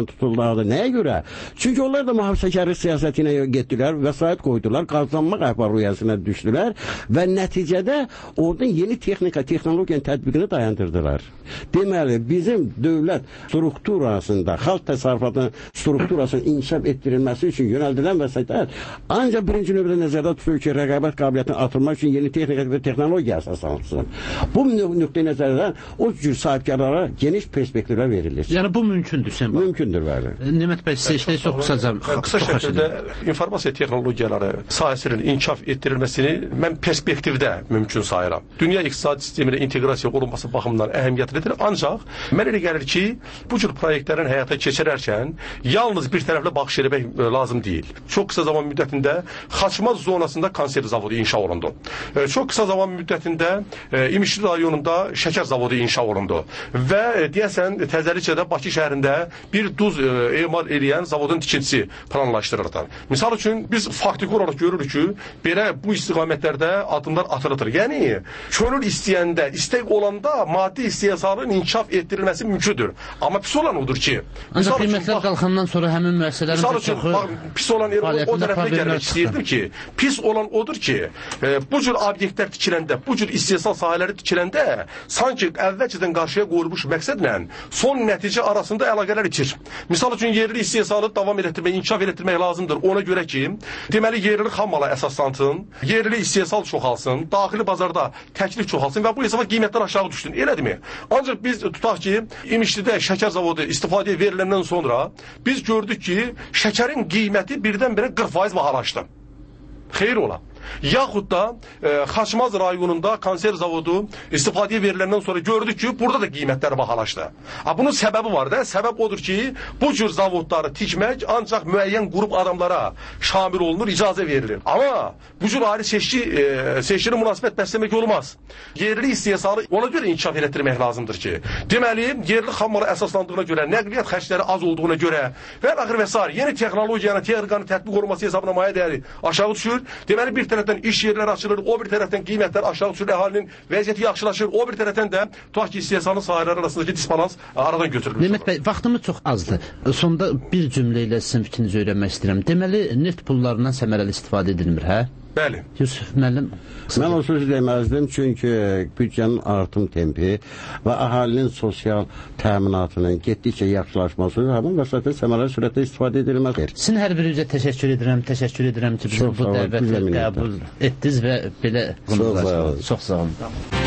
tutuldu. Nəyə görə? Çünki onlar da mühafizəkarlıq siyasətinə getdilər, vəsait qoydular, qazanmaq əhval-ruhiyyəsinə düşdülər və nəticədə oradan yeni texnika, texnologiyanın tətbiqini dayandırdılar. Deməli, bizim dövlət strukturasında, xalq təsərrüfatının strukturasının inkişaf etdirilməsi üçün yönəldilən vəsaitlər ancaq birinci növbədə nəzərdə tutulur ki, rəqabət qabiliyyətini artırmaq üçün yeni texnika və texnologiya əsaslansın. Bu nöqteyi nəzərdən o cür sahibkarlara geniş perspektivlər verilir. Yəni bu mümkündür sən bax. Mümkündür, bəli. Nimət bəy, sizə işlə çox qısaca. Qısa şəkildə informasiya texnologiyaları sahəsinin inkişaf etdirilməsini mən perspektivdə mümkün sayıram. Dünya iqtisadi sisteminə inteqrasiya olunması baxımından əhəmiyyətlidir. Ancaq mən elə gəlir ki, bu cür proyektlərin həyata keçirərkən yalnız bir tərəfli baxış eləmək lazım deyil. Çox qısa zaman müddətində Xaçmaz zonasında konserv zavodu inşa olundu. Çox qısa zaman müddətində İmişli rayonunda şəkər zavodu inşa olundu. Və deyəsən Təzəlicədə Bakı şəhərində bir duz emal eləyən zavodun tikintisi planlaşdırılır. Misal üçün biz faktiki olaraq görürük ki, belə bu istiqamətlərdə addımlar atılır. Yəni könül istəyəndə, istək olanda maddi istehsalın inkişaf etdirilməsi mümkündür. Amma pis olan odur ki, ancaq qiymətlər qalxandan sonra həmin müəssisələrin misal üçün pis olan o, o tərəfə gəlmək istəyirdim ki, pis olan odur ki, e, bu cür obyektlər tikiləndə, bu cür istehsal sahələri tikiləndə sanki əvvəlcədən qarşıya qoyulmuş məqsədlə son nəticə arasında əlaqələr içir. Misal üçün yerli istehsalı davam etdirmək, inkişaf etdirmək lazımdır. Ona görə ki, deməli yerli xam mala əsaslansın, yerli istehsal çoxalsın, daxili bazarda təklif çoxalsın və bu hesaba qiymətlər aşağı düşsün. Elədirmi? Ancaq biz tutaq ki, İmişlidə şəkər zavodu istifadəyə veriləndən sonra biz gördük ki, şəkərin qiyməti birdən-birə qırx faiz bahalaşdı. Xeyr ola. Yaxud da e, Xaçmaz rayonunda konserv zavodu istifadəyə veriləndən sonra gördük ki, burada da qiymətlər bahalaşdı. Ha, bunun səbəbi var da, səbəb odur ki, bu cür zavodları tikmək ancaq müəyyən qrup adamlara şamil olunur, icazə verilir. Amma bu cür ayrı seçki, e, seçkili münasibət bəsləmək olmaz. Yerli istehsalı ona görə inkişaf etdirmək lazımdır ki, deməli, yerli xammala əsaslandığına görə, nəqliyyat xərcləri az olduğuna görə və axır və s. yeni texnologiyanı, texnikanı tətbiq olunması hesabına maya dəyəri aşağı düşür. Deməli, bir tərəfdən iş yerləri açılır, o bir tərəfdən qiymətlər aşağı düşür, əhalinin vəziyyəti yaxşılaşır, o bir tərəfdən də tutaq ki, istehsalın sahələri arasındakı disbalans aradan götürülür. Nimət bəy, vaxtımız çox azdır. Sonda bir cümlə ilə sizin fikrinizi öyrənmək istəyirəm. Deməli, neft pullarından səmərəli istifadə edilmir, hə? Bəli. Yusuf müəllim. Mən o sözü deməzdim, çünki büdcənin artım tempi və əhalinin sosial təminatının getdikcə yaxşılaşması həmin vəsaitə səmərəli sürətlə istifadə edilməlidir. Sizin hər birinizə təşəkkür edirəm, təşəkkür edirəm ki, bizim bu dəvəti qəbul etdiniz və belə qonaqlar. Çox sağ olun.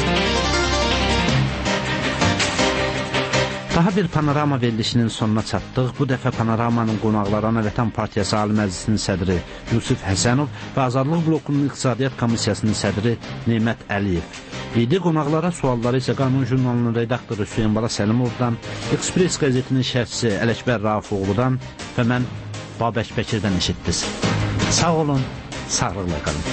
Daha bir panorama verilişinin sonuna çatdıq. Bu dəfə panoramanın qonaqları Ana Vətən Partiyası Ali Məclisinin sədri Yusuf Həsənov və Azadlıq Blokunun İqtisadiyyat Komissiyasının sədri Nemət Əliyev idi. Qonaqlara sualları isə Qanun jurnalının redaktoru Hüseyin Bala Səlimovdan, Ekspres qəzetinin şərhçisi Ələkbər Rafifoğludan və mən Babək Bəkirdən eşitdiniz. Sağ olun, sağlıqla qalın.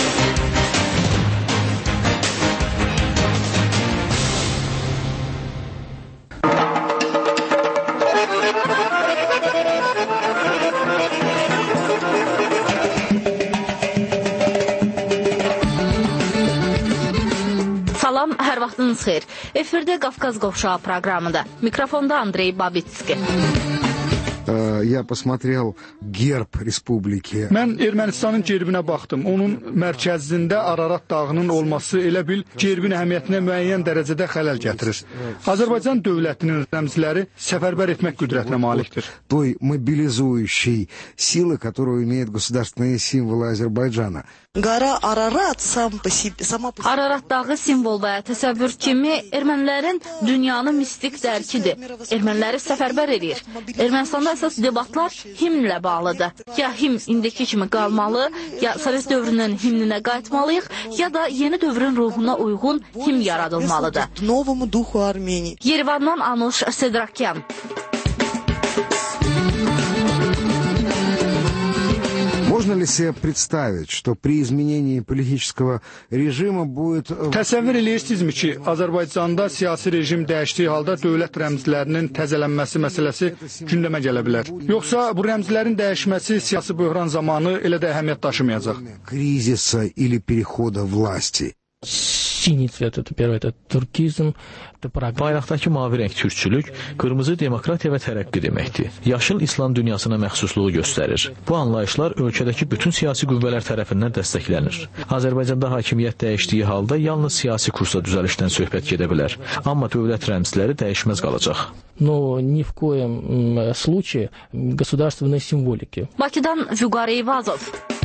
Salam, hər vaxtınız xeyir. Efirdə Qafqaz Qovşağı proqramıda. Mikrofonda Andrey Babitski. Я посмотрел герб республики. Mən Ermənistanın gerbinə baxdım. Onun mərkəzində Ararat dağının olması elə bil gerbin əhəmiyyətinə müəyyən dərəcədə xələl gətirir. Azərbaycan dövlətinin rəmzləri səfərbər etmək qüdrətinə malikdir. Той мобилизующей силы, которую имеют государственные символы Азербайджана. Qara Ararat sam по себе, сама по себе. Ararat dağı simvol və təsəvvür kimi ermənilərin dünyanın mistik dərkidir. Erməniləri səfərbər edir. Ermənistanda əsas debatlar himnlə bağlıdır. Ya himn indiki kimi qalmalı, ya Sovet dövrünün himninə qayıtmalıyıq, ya da yeni dövrün ruhuna uyğun himn yaradılmalıdır. Новому духу Армении. Yerevandan Anuş Sedrakyan. Можно ли себе представить, что при изменении политического режима будет... Təsəvvür eləyirsinizmi ki, Azərbaycanda siyasi rejim dəyişdiyi halda dövlət rəmzlərinin təzələnməsi məsələsi gündəmə gələ bilər? Yoxsa bu rəmzlərin dəyişməsi siyasi böhran zamanı elə də əhəmiyyət daşımayacaq? Кризиса или перехода власти. синий цвет, это первое, это туркизм, это прогресс. Bayraqdakı mavi rəng türkçülük, qırmızı demokratiya və tərəqqi deməkdir. Yaşıl İslam dünyasına məxsusluğu göstərir. Bu anlayışlar ölkədəki bütün siyasi qüvvələr tərəfindən dəstəklənir. Azərbaycanda hakimiyyət dəyişdiyi halda yalnız siyasi kursda düzəlişdən söhbət gedə bilər. Amma dövlət rəmzləri dəyişməz qalacaq. Но ни в коем случае государственной символики. Bakıdan Vüqar Eyvazov.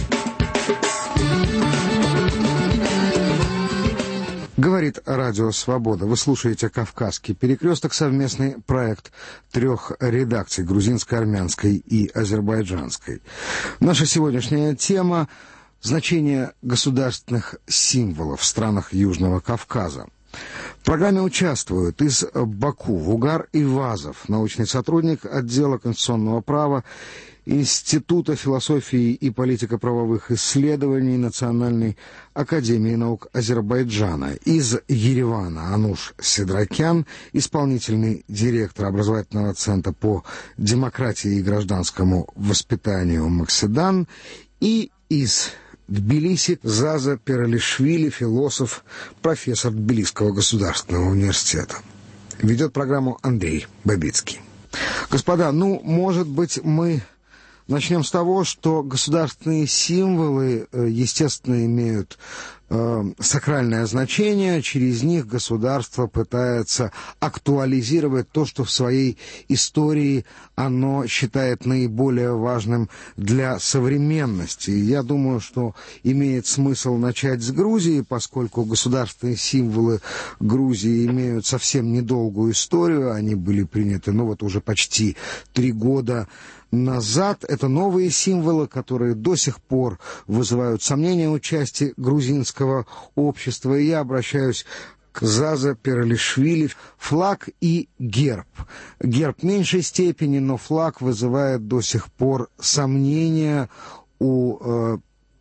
Говорит Радио Свобода. Вы слушаете «Кавказский перекресток», совместный проект трех редакций, грузинской, армянской и азербайджанской. Наша сегодняшняя тема – значение государственных символов в странах Южного Кавказа. В программе участвуют из Баку Вугар Эйвазов, научный сотрудник отдела конституционного права Института философии и политико-правовых исследований Национальной академии наук Азербайджана. Из Еревана Ануш Седракян, исполнительный директор образовательного центра по демократии и гражданскому воспитанию Макседан. И из Тбилиси Заза Пералишвили, философ, профессор Тбилисского государственного университета. Ведет программу Андрей Бабицкий. Господа, ну, может быть, мы начнем с того, что государственные символы, естественно, имеют э, сакральное значение. Через них государство пытается актуализировать то, что в своей истории оно считает наиболее важным для современности. Я думаю, что имеет смысл начать с Грузии, поскольку государственные символы Грузии имеют совсем недолгую историю. Они были приняты, ну вот уже почти три года назад. Это новые символы, которые до сих пор вызывают сомнения у части грузинского общества. И я обращаюсь к Заза Пералишвили. Флаг и герб. Герб в меньшей степени, но флаг вызывает до сих пор сомнения у э,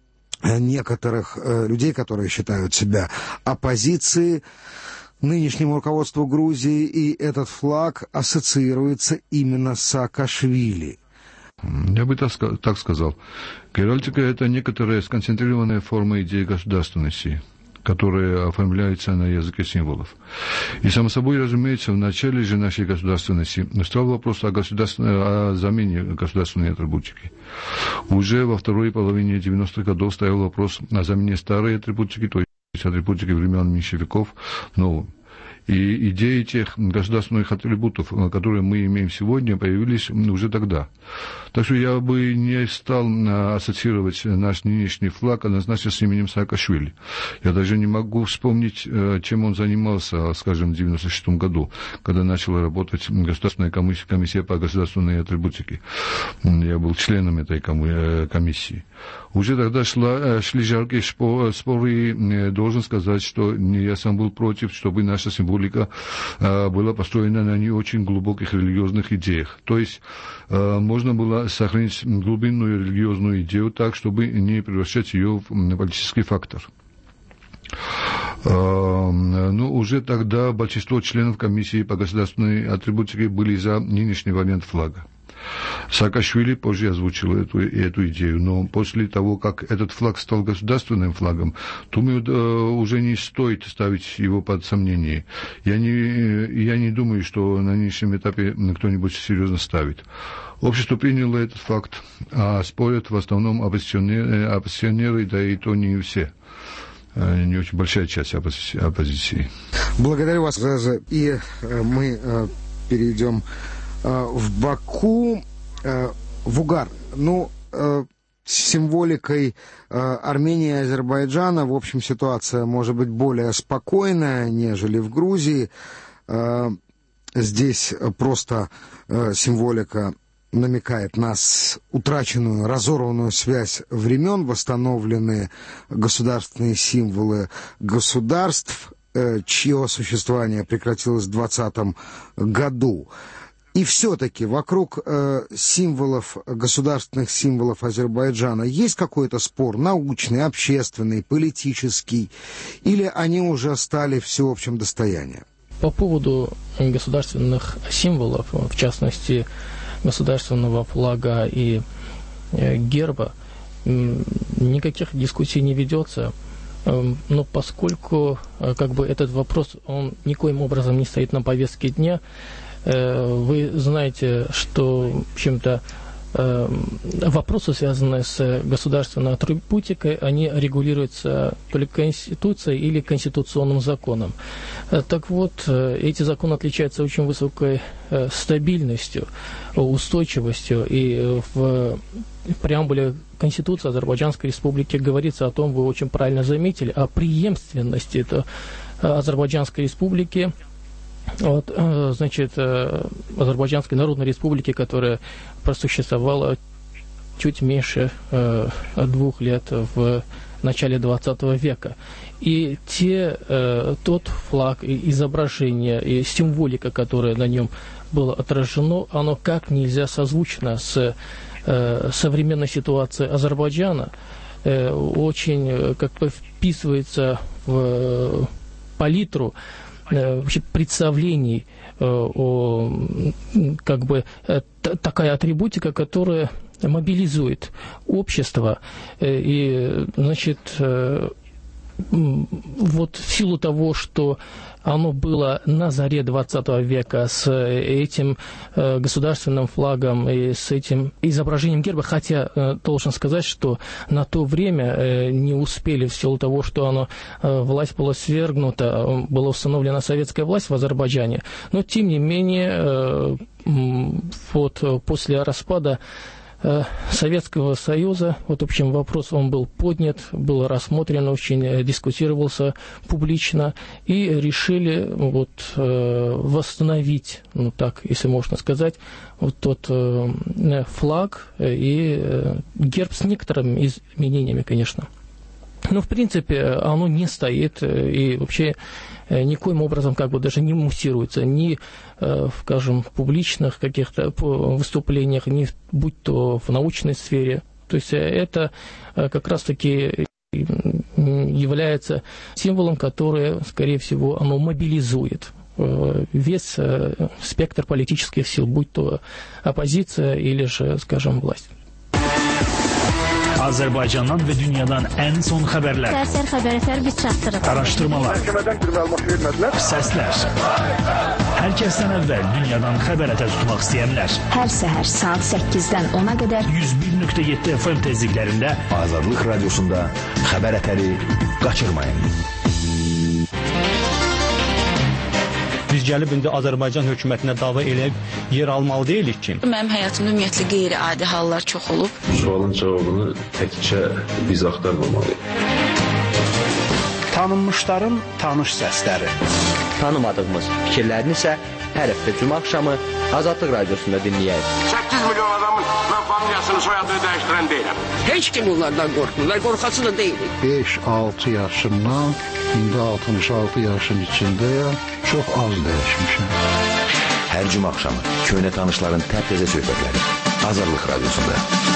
некоторых э, людей, которые считают себя оппозицией нынешнему руководству Грузии, и этот флаг ассоциируется именно с Саакашвили. Я бы так, так сказал. Геральдика – это некоторая сконцентрированная форма идеи государственности, которая оформляется на языке символов. И, само собой, разумеется, в начале же нашей государственности стал вопрос о, о замене государственной атрибутики. Уже во второй половине девяностых годов стоял вопрос о замене старой атрибутики, то есть атрибутики времен меньшевиков, новым. И идеи тех государственных атрибутов, которые мы имеем сегодня, появились уже тогда. Так что я бы не стал ассоциировать наш нынешний флаг однозначно с именем Саакашвили. Я даже не могу вспомнить, чем он занимался, скажем, в девяносто шестом году, когда начала работать Государственная комиссия по государственной атрибутике. Я был членом этой комиссии. Уже тогда шла, шли жаркие споры, должен сказать, что я сам был против, чтобы наша символика была построена на не очень глубоких религиозных идеях. То есть можно было сохранить глубинную религиозную идею так, чтобы не превращать ее в политический фактор. Но уже тогда большинство членов комиссии по государственной атрибутике были за нынешний вариант флага. Саакашвили позже озвучил эту, эту идею, но после того, как этот флаг стал государственным флагом, думаю, да, уже не стоит ставить его под сомнение. Я не, я не думаю, что на нынешнем этапе кто-нибудь серьезно ставит. Общество приняло этот факт, а спорят в основном оппозиционеры, оппозиционеры, да и то не все. Не очень большая часть оппозиции. Благодарю вас, Заза. И мы перейдем в Баку. Вугар. Ну, с символикой Армении и Азербайджана, в общем, ситуация может быть более спокойная, нежели в Грузии. Здесь просто символика намекает на утраченную, разорванную связь времен, восстановленные государственные символы государств, чье существование прекратилось в двадцатом году. И все-таки вокруг э, символов, государственных символов Азербайджана есть какой-то спор, научный, общественный, политический, или они уже стали всеобщим достоянием? По поводу государственных символов, в частности, государственного флага и э, герба, никаких дискуссий не ведется. Но поскольку как бы этот вопрос, он никоим образом не стоит на повестке дня, вы знаете, что, в общем-то, вопросы, связанные с государственной атрибутикой, они регулируются то ли Конституцией или конституционным законом. Так вот, эти законы отличаются очень высокой стабильностью, устойчивостью, и в преамбуле Конституции Азербайджанской Республики говорится о том, вы очень правильно заметили, о преемственности это Азербайджанской Республики. Вот, значит, Азербайджанской Народной Республики, которая просуществовала чуть меньше э, двух лет в начале двадцатого века. И те, э, тот флаг, и изображение, и символика, которая на нем была отражена, оно как нельзя созвучно с э, современной ситуацией Азербайджана, э, очень как бы вписывается в э, палитру вообще представлений о, как бы, такая атрибутика, которая мобилизует общество. И, значит, вот в силу того, что оно было на заре двадцатого века с этим э, государственным флагом и с этим изображением герба, хотя э, должен сказать, что на то время э, не успели в силу того, что оно, э, власть была свергнута, была установлена советская власть в Азербайджане, но тем не менее э, вот после распада Советского Союза, вот, в общем, вопрос он был поднят, был рассмотрен, очень дискутировался публично, и решили вот восстановить, ну так, если можно сказать, вот тот флаг и герб с некоторыми изменениями, конечно. Но, в принципе, оно не стоит и вообще никоим образом как бы даже не муссируется ни, скажем, в публичных каких-то выступлениях, ни будь то в научной сфере. То есть это как раз-таки является символом, который, скорее всего, оно мобилизует весь спектр политических сил, будь то оппозиция или же, скажем, власть. Azərbaycandan və dünyadan ən son xəbərlər. Sərsər xəbərlər biz çatdırırıq. Araşdırmalar. Məhkəmədən bir məlumat vermədilər. Səslər. Hər kəsdən əvvəl dünyadan xəbər ətə tutmaq istəyənlər. Hər səhər saat səkkizdən ona qədər yüz bir nöqtə yeddi F M tezliklərində Azadlıq Radiosunda xəbər ətəri qaçırmayın. Biz gəlib indi Azərbaycan hökumətinə dava eləyib yer almalı deyilik ki. Mənim həyatımda ümumiyyətlə qeyri-adi hallar çox olub. Sualın cavabını təkcə biz axtarmamalıyıq. Tanınmışların tanış səsləri. Tanımadığımız fikirlərini isə hər həftə cümə axşamı Azadlıq Radiosunda dinləyək. səkkiz milyon adamın mən familiyasını, soyadını dəyişdirən deyiləm. Heç kim onlardan qorxmurlar, qorxası da deyilik. beş altı yaşımdan indi altmış altı yaşın içindəyəm. Çox az dəyişmişəm. Hər cümə axşamı köhnə tanışların təptəzə söhbətləri Azadlıq Radiosunda.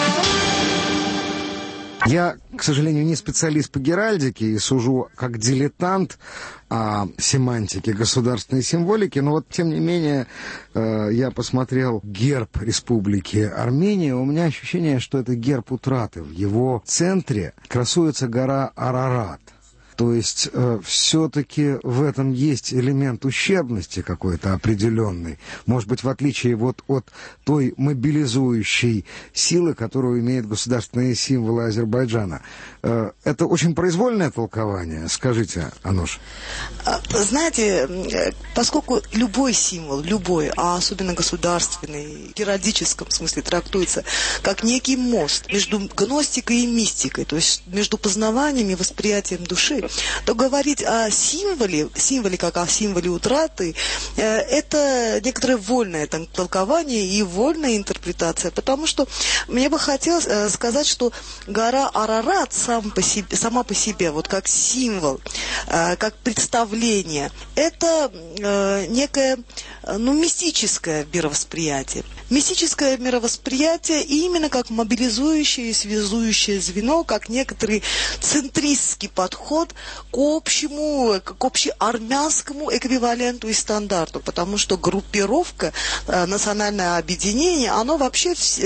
Я, к сожалению, не специалист по геральдике и сужу как дилетант о семантике государственной символики, но вот, тем не менее, э, я посмотрел герб Республики Армения, у меня ощущение, что это герб утраты. В его центре красуется гора Арарат. То есть э, все-таки в этом есть элемент ущербности какой-то определенный. Может быть, в отличие вот от той мобилизующей силы, которую имеют государственные символы Азербайджана. Э, это очень произвольное толкование. Скажите, Ануш. Знаете, поскольку любой символ, любой, а особенно государственный, в геральдическом смысле трактуется как некий мост между гностикой и мистикой, то есть между познаванием и восприятием души, то говорить о символе, символе как о символе утраты, э, это некоторое вольное толкование и вольная интерпретация, потому что мне бы хотелось э, сказать, что гора Арарат сам по себе, сама по себе, вот как символ, э, как представление, это э, некое, ну, мистическое мировосприятие. мистическое мировосприятие именно как мобилизующее и связующее звено, как некоторый центристский подход к общему, к общеармянскому эквиваленту и стандарту, потому что группировка, национальное объединение, оно вообще в,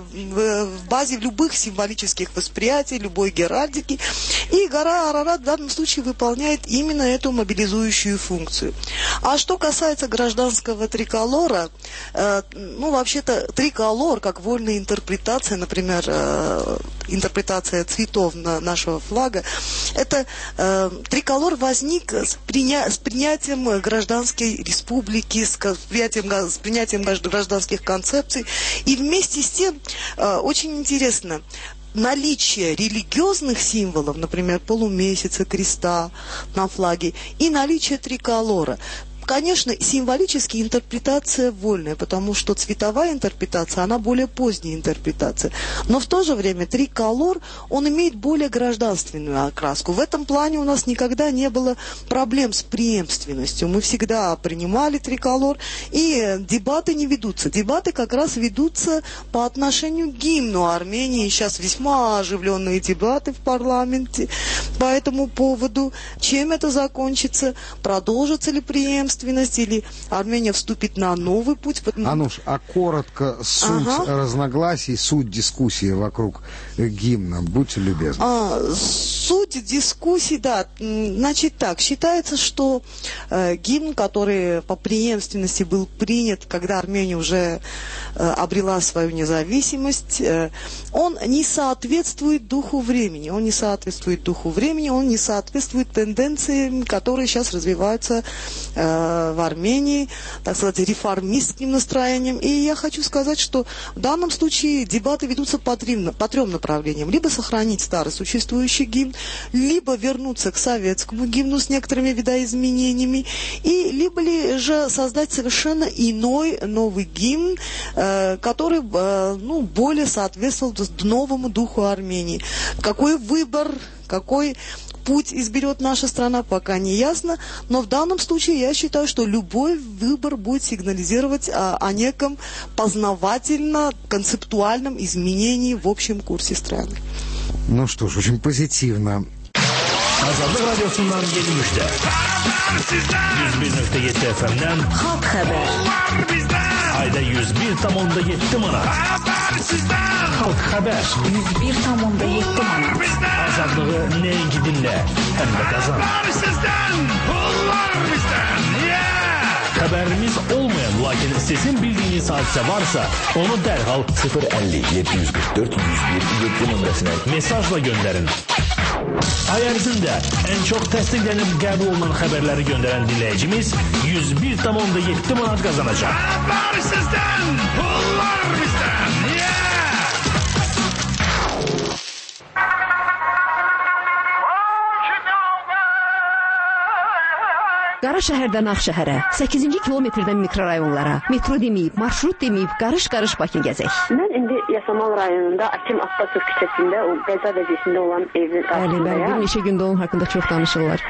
в базе любых символических восприятий, любой геральдики, и гора Арарат в данном случае выполняет именно эту мобилизующую функцию. А что касается гражданского триколора, э, ну, вообще-то, триколор, как вольная интерпретация, например, э, интерпретация цветов на нашего флага, это э, триколор возник с, приня с принятием гражданской республики, с, с, принятием, с принятием гражданских концепций, и вместе с тем, э, очень интересно, наличие религиозных символов, например, полумесяца, креста на флаге, и наличие триколора. Конечно, символически интерпретация вольная, потому что цветовая интерпретация, она более поздняя интерпретация. Но в то же время триколор, он имеет более гражданственную окраску. В этом плане у нас никогда не было проблем с преемственностью. Мы всегда принимали триколор, и дебаты не ведутся. Дебаты как раз ведутся по отношению к гимну Армении. Сейчас весьма оживленные дебаты в парламенте по этому поводу. Чем это закончится? Продолжится ли преемственность? Или Армения вступит на новый путь? Ануш, а коротко суть ага. разногласий, суть дискуссии вокруг гимна, будьте любезны. А, суть дискуссии, да, значит так, считается, что э, гимн, который по преемственности был принят, когда Армения уже э, обрела свою независимость, э, он не соответствует духу времени, он не соответствует духу времени, он не соответствует тенденциям, которые сейчас развиваются э, в Армении, так сказать, реформистским настроением. И я хочу сказать, что в данном случае дебаты ведутся по трем, по трем направлениям. Либо сохранить старый существующий гимн, либо вернуться к советскому гимну с некоторыми видоизменениями, и либо ли же создать совершенно иной новый гимн, э, который э, ну, более соответствовал новому духу Армении. Какой выбор, какой путь изберет наша страна, пока не ясно, но в данном случае я считаю, что любой выбор будет сигнализировать о, о неком познавательно-концептуальном изменении в общем курсе страны. Ну что ж, очень позитивно. Azadlıq Radyosu'ndan yeni müjde. yüz bir nokta yedi F M'den Halk Haber. Ayda yüz bir tam onda yetti manat. Halk Haber. yüz bir tam onda yetti manat. Azadlığı neyinki dinle hem de kazan. Haberimiz olmayan lakin sizin bildiğiniz hadise varsa onu derhal sıfır elli yedi yüz kırk dört yüz bir yedi numarasına mesajla gönderin. Ay ərzində ən çox təsdiqlənib qəbul olunan xəbərləri göndərən dinləyicimiz yüz bir tam onda yetti manat qazanacaq. Xəbər sizdən, pullar bizdən. Qaraşəhərdən Ağşəhərə, səkkizinci kilometrdən mikrorayonlara, metro deməyib, marşrut deməyib, qarış-qarış Bakını gəzək. Mən indi Yasamal rayonunda Akim Abbasov küçəsində, o qəza vəziyyətində olan evin qarşısındayam. Bəli, bir neçə gündə onun haqqında çox danışırlar.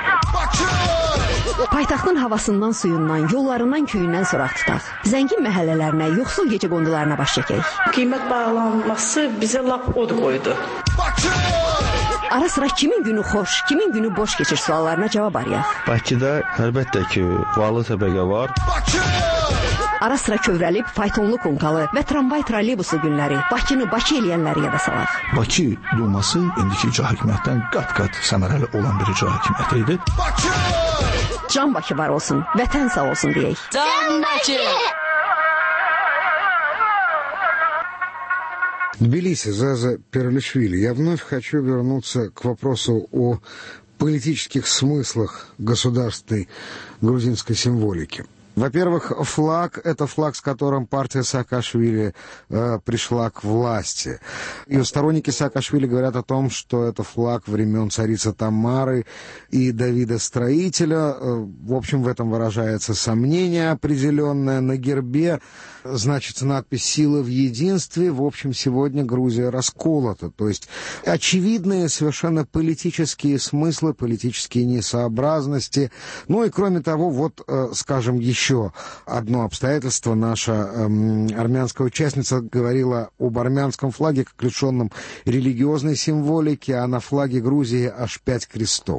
Paytaxtın havasından, suyundan, yollarından, köyündən soraq tutaq. Zəngin məhəllələrinə, yoxsul gecə qondularına baş çəkək. Qiymət bağlanması bizə lap od qoydu. Ara sıra kimin günü xoş, kimin günü boş keçir suallarına cavab arayaq. Bakıda əlbəttə ki, varlı təbəqə var. Ara sıra kövrəlib, faytonlu konkalı və tramvay troleybusu günləri Bakını Bakı eləyənləri yada salaq. Bakı Duması indiki icra hakimiyyətdən qat-qat səmərəli olan bir icra hakimiyyəti idi. Can Bakı var olsun, vətən sağ olsun deyək. Can Bakı! Тбилиси, Заза Перлишвили, я вновь хочу вернуться к вопросу о политических смыслах государственной грузинской символики. Во-первых, флаг – это флаг, с которым партия Саакашвили э, пришла к власти. И сторонники Саакашвили говорят о том, что это флаг времен царицы Тамары и Давида Строителя. Э, в общем, в этом выражается сомнение определенное. На гербе значится надпись «Сила в единстве». В общем, сегодня Грузия расколота. То есть очевидные совершенно политические смыслы, политические несообразности. Ну и кроме того, вот, э, скажем, еще еще одно обстоятельство. Наша эм, армянская участница говорила об армянском флаге как лишенном религиозной символики, а на флаге Грузии аж пять крестов.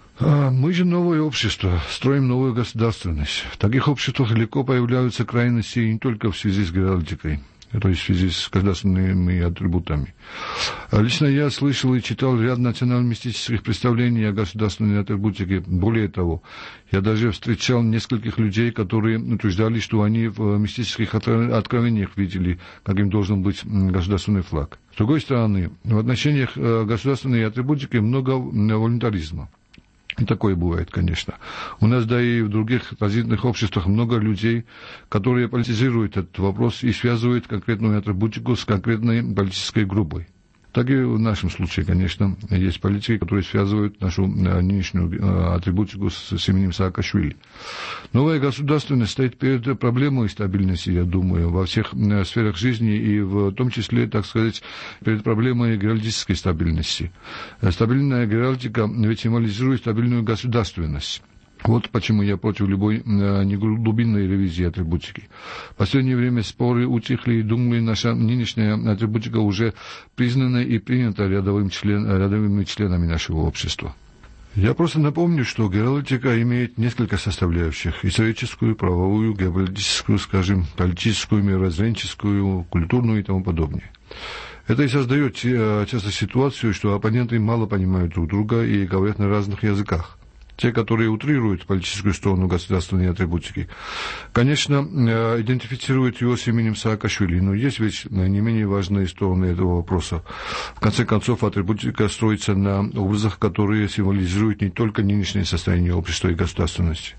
Мы же новое общество, строим новую государственность. В таких обществах легко появляются крайности не только в связи с геральдикой, то есть в связи с государственными атрибутами. Лично я слышал и читал ряд национально-мистических представлений о государственной атрибутике. Более того, я даже встречал нескольких людей, которые утверждали, что они в мистических откровениях видели, каким должен быть государственный флаг. С другой стороны, в отношениях государственной атрибутики много волюнтаризма. И такое бывает, конечно. У нас, да и в других развитых обществах много людей, которые политизируют этот вопрос и связывают конкретную атрибутику с конкретной политической группой. Так и в нашем случае, конечно, есть политики, которые связывают нашу нынешнюю атрибутику с, с именем Саакашвили. Новая государственность стоит перед проблемой стабильности, я думаю, во всех сферах жизни, и в том числе, так сказать, перед проблемой геральдической стабильности. Стабильная геральдика ведь символизирует стабильную государственность. Вот почему я против любой неглубинной ревизии атрибутики. В последнее время споры утихли, и, думаю, наша нынешняя атрибутика уже признана и принята рядовым член, рядовыми членами нашего общества. Я просто напомню, что геральдика имеет несколько составляющих: историческую, правовую, геополитическую, скажем, политическую, мировоззренческую, культурную и тому подобное. Это и создает часто ситуацию, что оппоненты мало понимают друг друга и говорят на разных языках. Те, которые утрируют политическую сторону государственной атрибутики, конечно, идентифицируют его с именем Саакашвили, но есть ведь не менее важные стороны этого вопроса. В конце концов, атрибутика строится на образах, которые символизируют не только нынешнее состояние общества и государственности.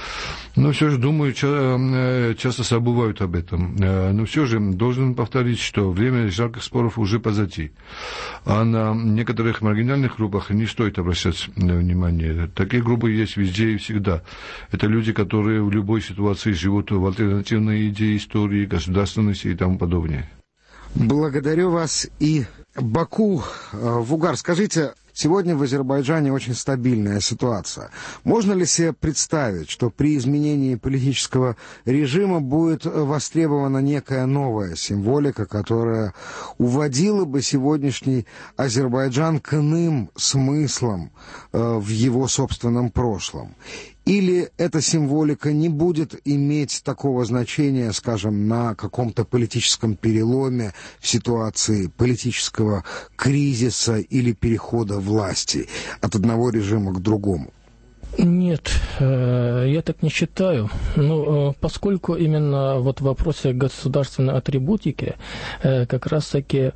Но все же, думаю, часто забывают об этом. Но все же должен повторить, что время жарких споров уже позади. А на некоторых маргинальных группах не стоит обращать внимание. Такие группы есть везде и всегда. Это люди, которые в любой ситуации живут в альтернативной идее истории, государственности и тому подобное. Благодарю вас. И Баку, Вугар, скажите, сегодня в Азербайджане очень стабильная ситуация. Можно ли себе представить, что при изменении политического режима будет востребована некая новая символика, которая уводила бы сегодняшний Азербайджан к иным смыслам э, в его собственном прошлом? Или эта символика не будет иметь такого значения, скажем, на каком-то политическом переломе в ситуации политического кризиса или перехода власти от одного режима к другому? Нет, я так не считаю. Ну, поскольку именно вот в вопросе государственной атрибутики как раз-таки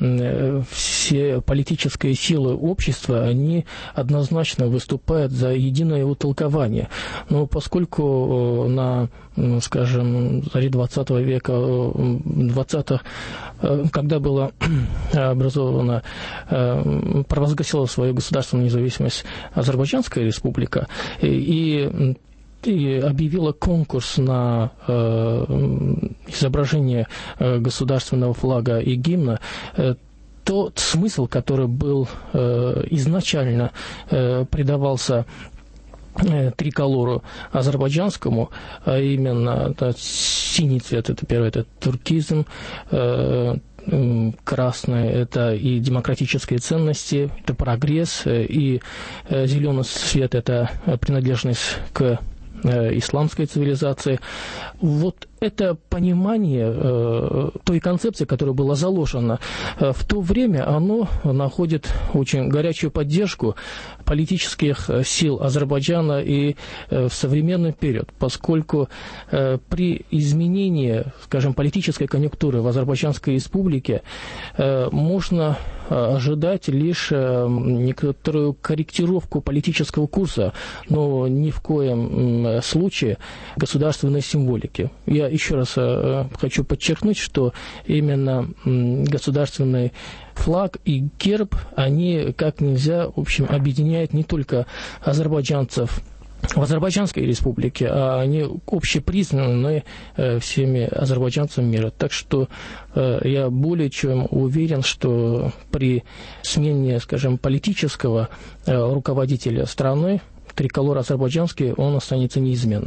все политические силы общества, они однозначно выступают за единое его толкование. Но поскольку на, скажем, заре двадцатого века, двадцатых, когда была образована, провозгласила свою государственную независимость Азербайджанская республика, и, и объявила конкурс на э, изображение э, государственного флага и гимна, э, тот смысл, который был э, изначально э, придавался э, триколору азербайджанскому, а именно да, синий цвет, это первое, это туркизм, э, красное – это и демократические ценности, это прогресс, и зеленый цвет – это принадлежность к исламской цивилизации. Вот это понимание э, той концепции, которая была заложена э, в то время, оно находит очень горячую поддержку политических сил Азербайджана и э, в современный период, поскольку э, при изменении, скажем, политической конъюнктуры в Азербайджанской республике э, можно ожидать лишь э, некоторую корректировку политического курса, но ни в коем э, случае государственной символики. Я еще раз э, хочу подчеркнуть, что именно э, государственный флаг и герб, они как нельзя, в общем, объединяют не только азербайджанцев в Азербайджанской республике, а они общепризнаны э, всеми азербайджанцами мира. Так что э, я более чем уверен, что при смене, скажем, политического э, руководителя страны триколор азербайджанский, он останется неизменным.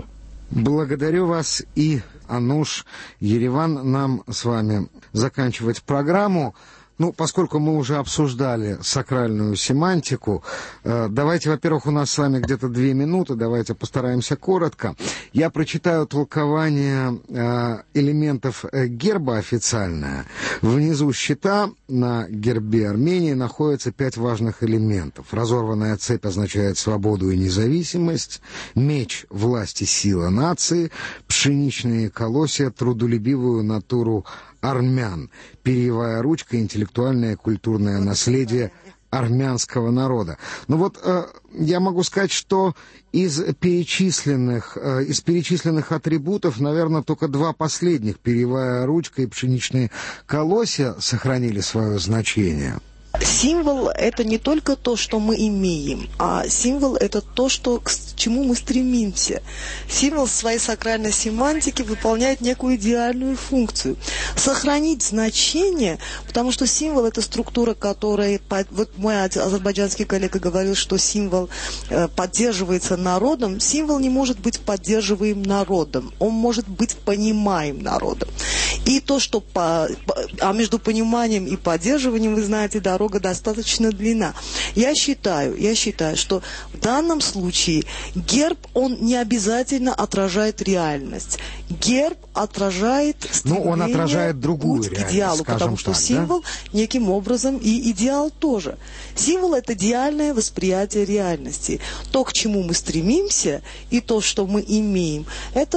Благодарю вас и, Ануш, Ереван, нам с вами заканчивать программу. Ну, поскольку мы уже обсуждали сакральную семантику, э, давайте, во-первых, у нас с вами где-то две минуты, давайте постараемся коротко. Я прочитаю толкование э, элементов э, герба официальное. Внизу щита на гербе Армении находится пять важных элементов. Разорванная цепь означает свободу и независимость, меч — власть и сила нации, пшеничные колосья — трудолюбивую натуру армян, перьевая ручка — интеллектуальное и культурное наследие армянского народа. Ну вот э, я могу сказать, что из перечисленных, э, из перечисленных атрибутов, наверное, только два последних, перьевая ручка и пшеничные колосья, сохранили свое значение. Символ – это не только то, что мы имеем, а символ – это то, что, к чему мы стремимся. Символ в своей сакральной семантике выполняет некую идеальную функцию. Сохранить значение, потому что символ – это структура, которая… Вот мой азербайджанский коллега говорил, что символ поддерживается народом. Символ не может быть поддерживаем народом, он может быть понимаем народом. И то, что… По, а между пониманием и поддерживанием, вы знаете, дорога достаточно длинна. Я считаю, я считаю, что в данном случае герб, он не обязательно отражает реальность. Герб отражает стремление, ну, он отражает другую путь реальность, к идеалу, потому что так, символ да? неким образом и идеал тоже. Символ – это идеальное восприятие реальности. То, к чему мы стремимся, и то, что мы имеем,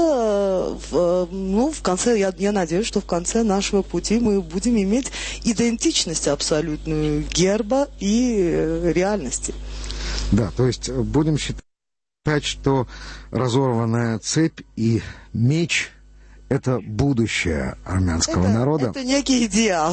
это, ну, в конце, я, я надеюсь, что в конце нашего пути мы будем иметь идентичность абсолютную герба и э, реальности. Да, то есть будем считать, что разорванная цепь и меч — это будущее армянского это, народа. Это некий идеал.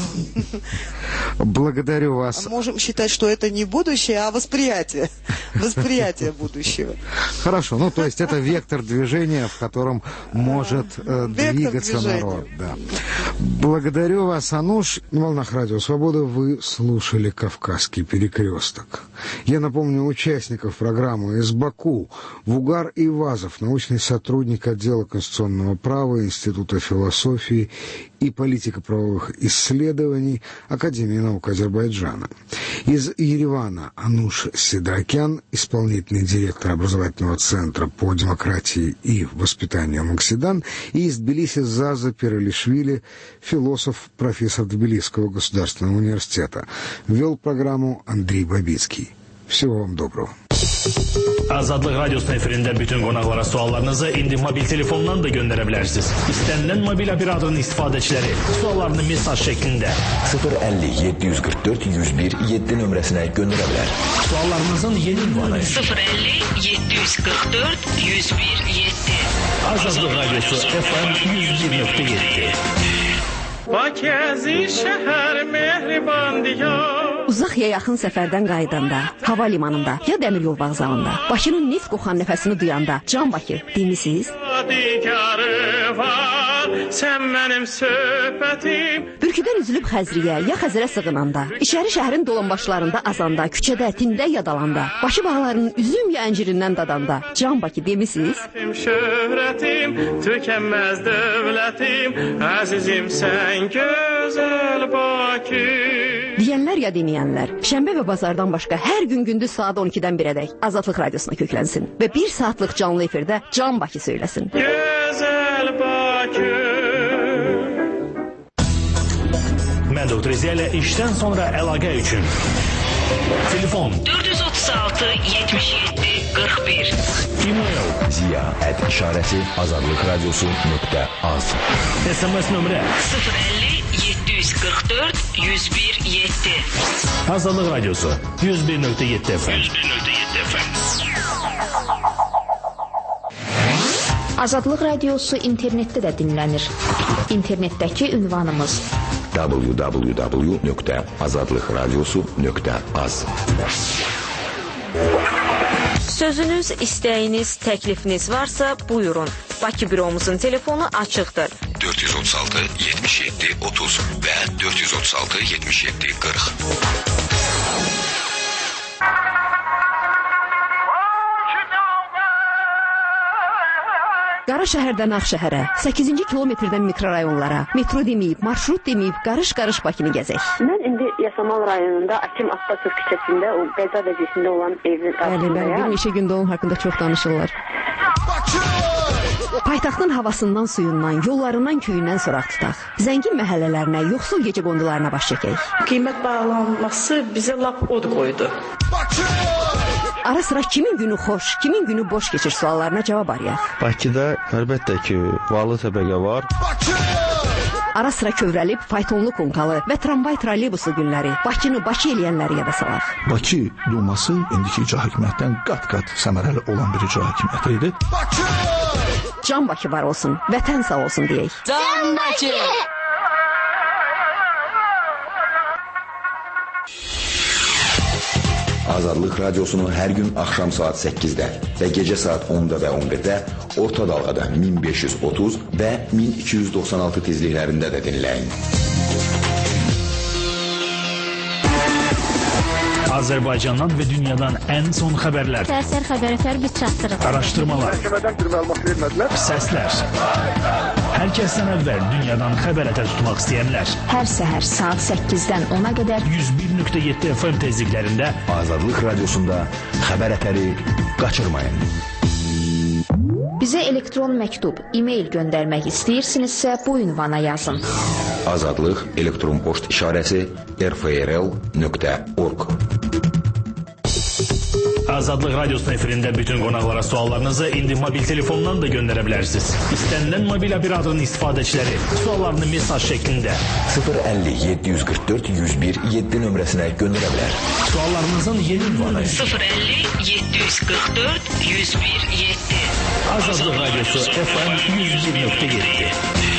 Благодарю вас. А можем считать, что это не будущее, а восприятие. Восприятие будущего. Хорошо, ну то есть это вектор движения, в котором может э, двигаться народ. Да. Благодарю вас, Ануш. На волнах Радио Свобода вы слушали «Кавказский перекресток». Я напомню участников программы из Баку: Вугар Ивазов, научный сотрудник отдела конституционного права Института философии и политико-правовых исследований Академии наук Азербайджана. Из Еревана Ануш Сидракян, исполнительный директор образовательного центра по демократии и воспитанию «Максидан», и из Тбилиси Заза Пиралишвили, философ, профессор Тбилисского государственного университета. Вел программу Андрей Бабицкий. Всего вам доброго. Azadlıq Radyosu'nun efirində bütün qonaqlara suallarınızı indi mobil telefondan da göndərə bilərsiniz. İstənilən mobil operatorun istifadəçiləri suallarını mesaj şəklində sıfır əlli yeddi yüz qırx dörd yüz bir yeddi nömrəsinə göndərə bilər. Suallarınızın yeni ünvanı sıfır əlli yeddi yüz qırx dörd yüz bir yeddi. Azadlıq Radyosu F M yüz bir nöqtə yeddi. Bakəzi şəhər mehriban diyar. Uzaq ya yaxın səfərdən qayıdanda, hava limanında ya dəmir yol vağzalında, Bakının neft qoxan nəfəsini duyanda, Can Bakı demisiniz? Sən mənim söhbətim. Bürküdən üzülüb Xəzriyə ya Xəzərə sığınanda, içəri şəhərin dolanbaşlarında azanda, küçədə, tində yadalanda, Bakı bağlarının üzüm ya əncirindən dadanda, Can Bakı demisiniz? Şöhrətim, tükənməz dövlətim, əzizim sən gözəl Bakı. Deyənlər ya deməyənlər, şənbə və bazardan başqa hər gün gündüz saat on ikidən birədək Azadlıq Radiosuna köklənsin və bir saatlıq canlı efirdə Can Bakı söyləsin. Gözəl Bakı. Mən Doktor Ziya ilə işdən sonra əlaqə üçün telefon dörd yüz otuz altı yetmiş yeddi qırx bir. E-mail ziya at işarəsi azadlıqradiosu nöqtə az. S M S nömrə sıfır əlli yeddi yüz qırx dörd yüz bir yeddi. Azadlıq Radiosu yüz bir nöqtə yeddi F M. yüz bir nöqtə yeddi F M. Azadlıq Radiosu internetdə də dinlənir. İnternetdəki ünvanımız w w w nöqtə azadlıqradiosu nöqtə az. Sözünüz, istəyiniz, təklifiniz varsa buyurun. Bakı büromuzun telefonu açıqdır. dörd yüz otuz altı yetmiş yeddi otuz və dörd yüz otuz altı yetmiş yeddi qırx. Qara şəhərdən Ağ şəhərə, səkkizinci kilometrdən mikrorayonlara, metro deməyib, marşrut deməyib, qarış-qarış Bakını gəzək. Mən indi Yasamal rayonunda Akim Abbasov küçəsində o qəza vəziyyətində olan evin qarşısındayam. Bəli, bəli, bir neçə gündə onun haqqında çox danışırlar. Paytaxtın havasından, suyundan, yollarından, köyündən soraq tutaq. Zəngin məhəllələrinə, yoxsul gecəqondularına baş çəkək. Qiymət bağlanması bizə lap od qoydu. Ara sıra kimin günü xoş, kimin günü boş keçir suallarına cavab arayaq. Bakıda əlbəttə ki, varlı təbəqə var. Ara sıra kövrəlib, faytonlu konkalı və tramvay trolleybusu günləri, Bakını Bakı eləyənləri yada salaq. Bakı Duması indiki icra hakimiyyətdən qat-qat səmərəli olan bir icra hakimiyyəti idi. Can Bakı var olsun, vətən sağ olsun deyək. Can Bakı! Azadlıq Radiosunu hər gün axşam saat səkkizdə və gecə saat onda və on birdə orta dalğada min beş yüz otuz və min iki yüz doxsan altı tezliklərində də dinləyin. Azərbaycandan və dünyadan ən son xəbərlər, Sərsər xəbərətər biz çatdırıq. araşdırmalar, səslər. Hər kəsdən əvvəl dünyadan xəbərətər tutmaq istəyənlər. Hər səhər saat səkkizdən ona qədər yüz bir nöqtə yeddi F M tezliklərində Azadlıq Radiosunda xəbərətəri qaçırmayın. Bizə elektron məktub, e-mail göndərmək istəyirsinizsə bu ünvana yazın. Azadlıq elektron poçt işarəsi r f r l nöqtə org. Azadlıq Radiosunun efirində bütün qonaqlara suallarınızı indi mobil telefondan da göndərə bilərsiniz. İstənilən mobil operatorun istifadəçiləri suallarını mesaj şəklində sıfır əlli yeddi yüz qırx dörd yüz bir yeddi nömrəsinə göndərə bilər. Suallarınızın yeni ünvanı sıfır əlli yeddi yüz qırx dörd yüz bir yeddi. Azadlıq Radiosu F M yüz bir nöqtə yeddi.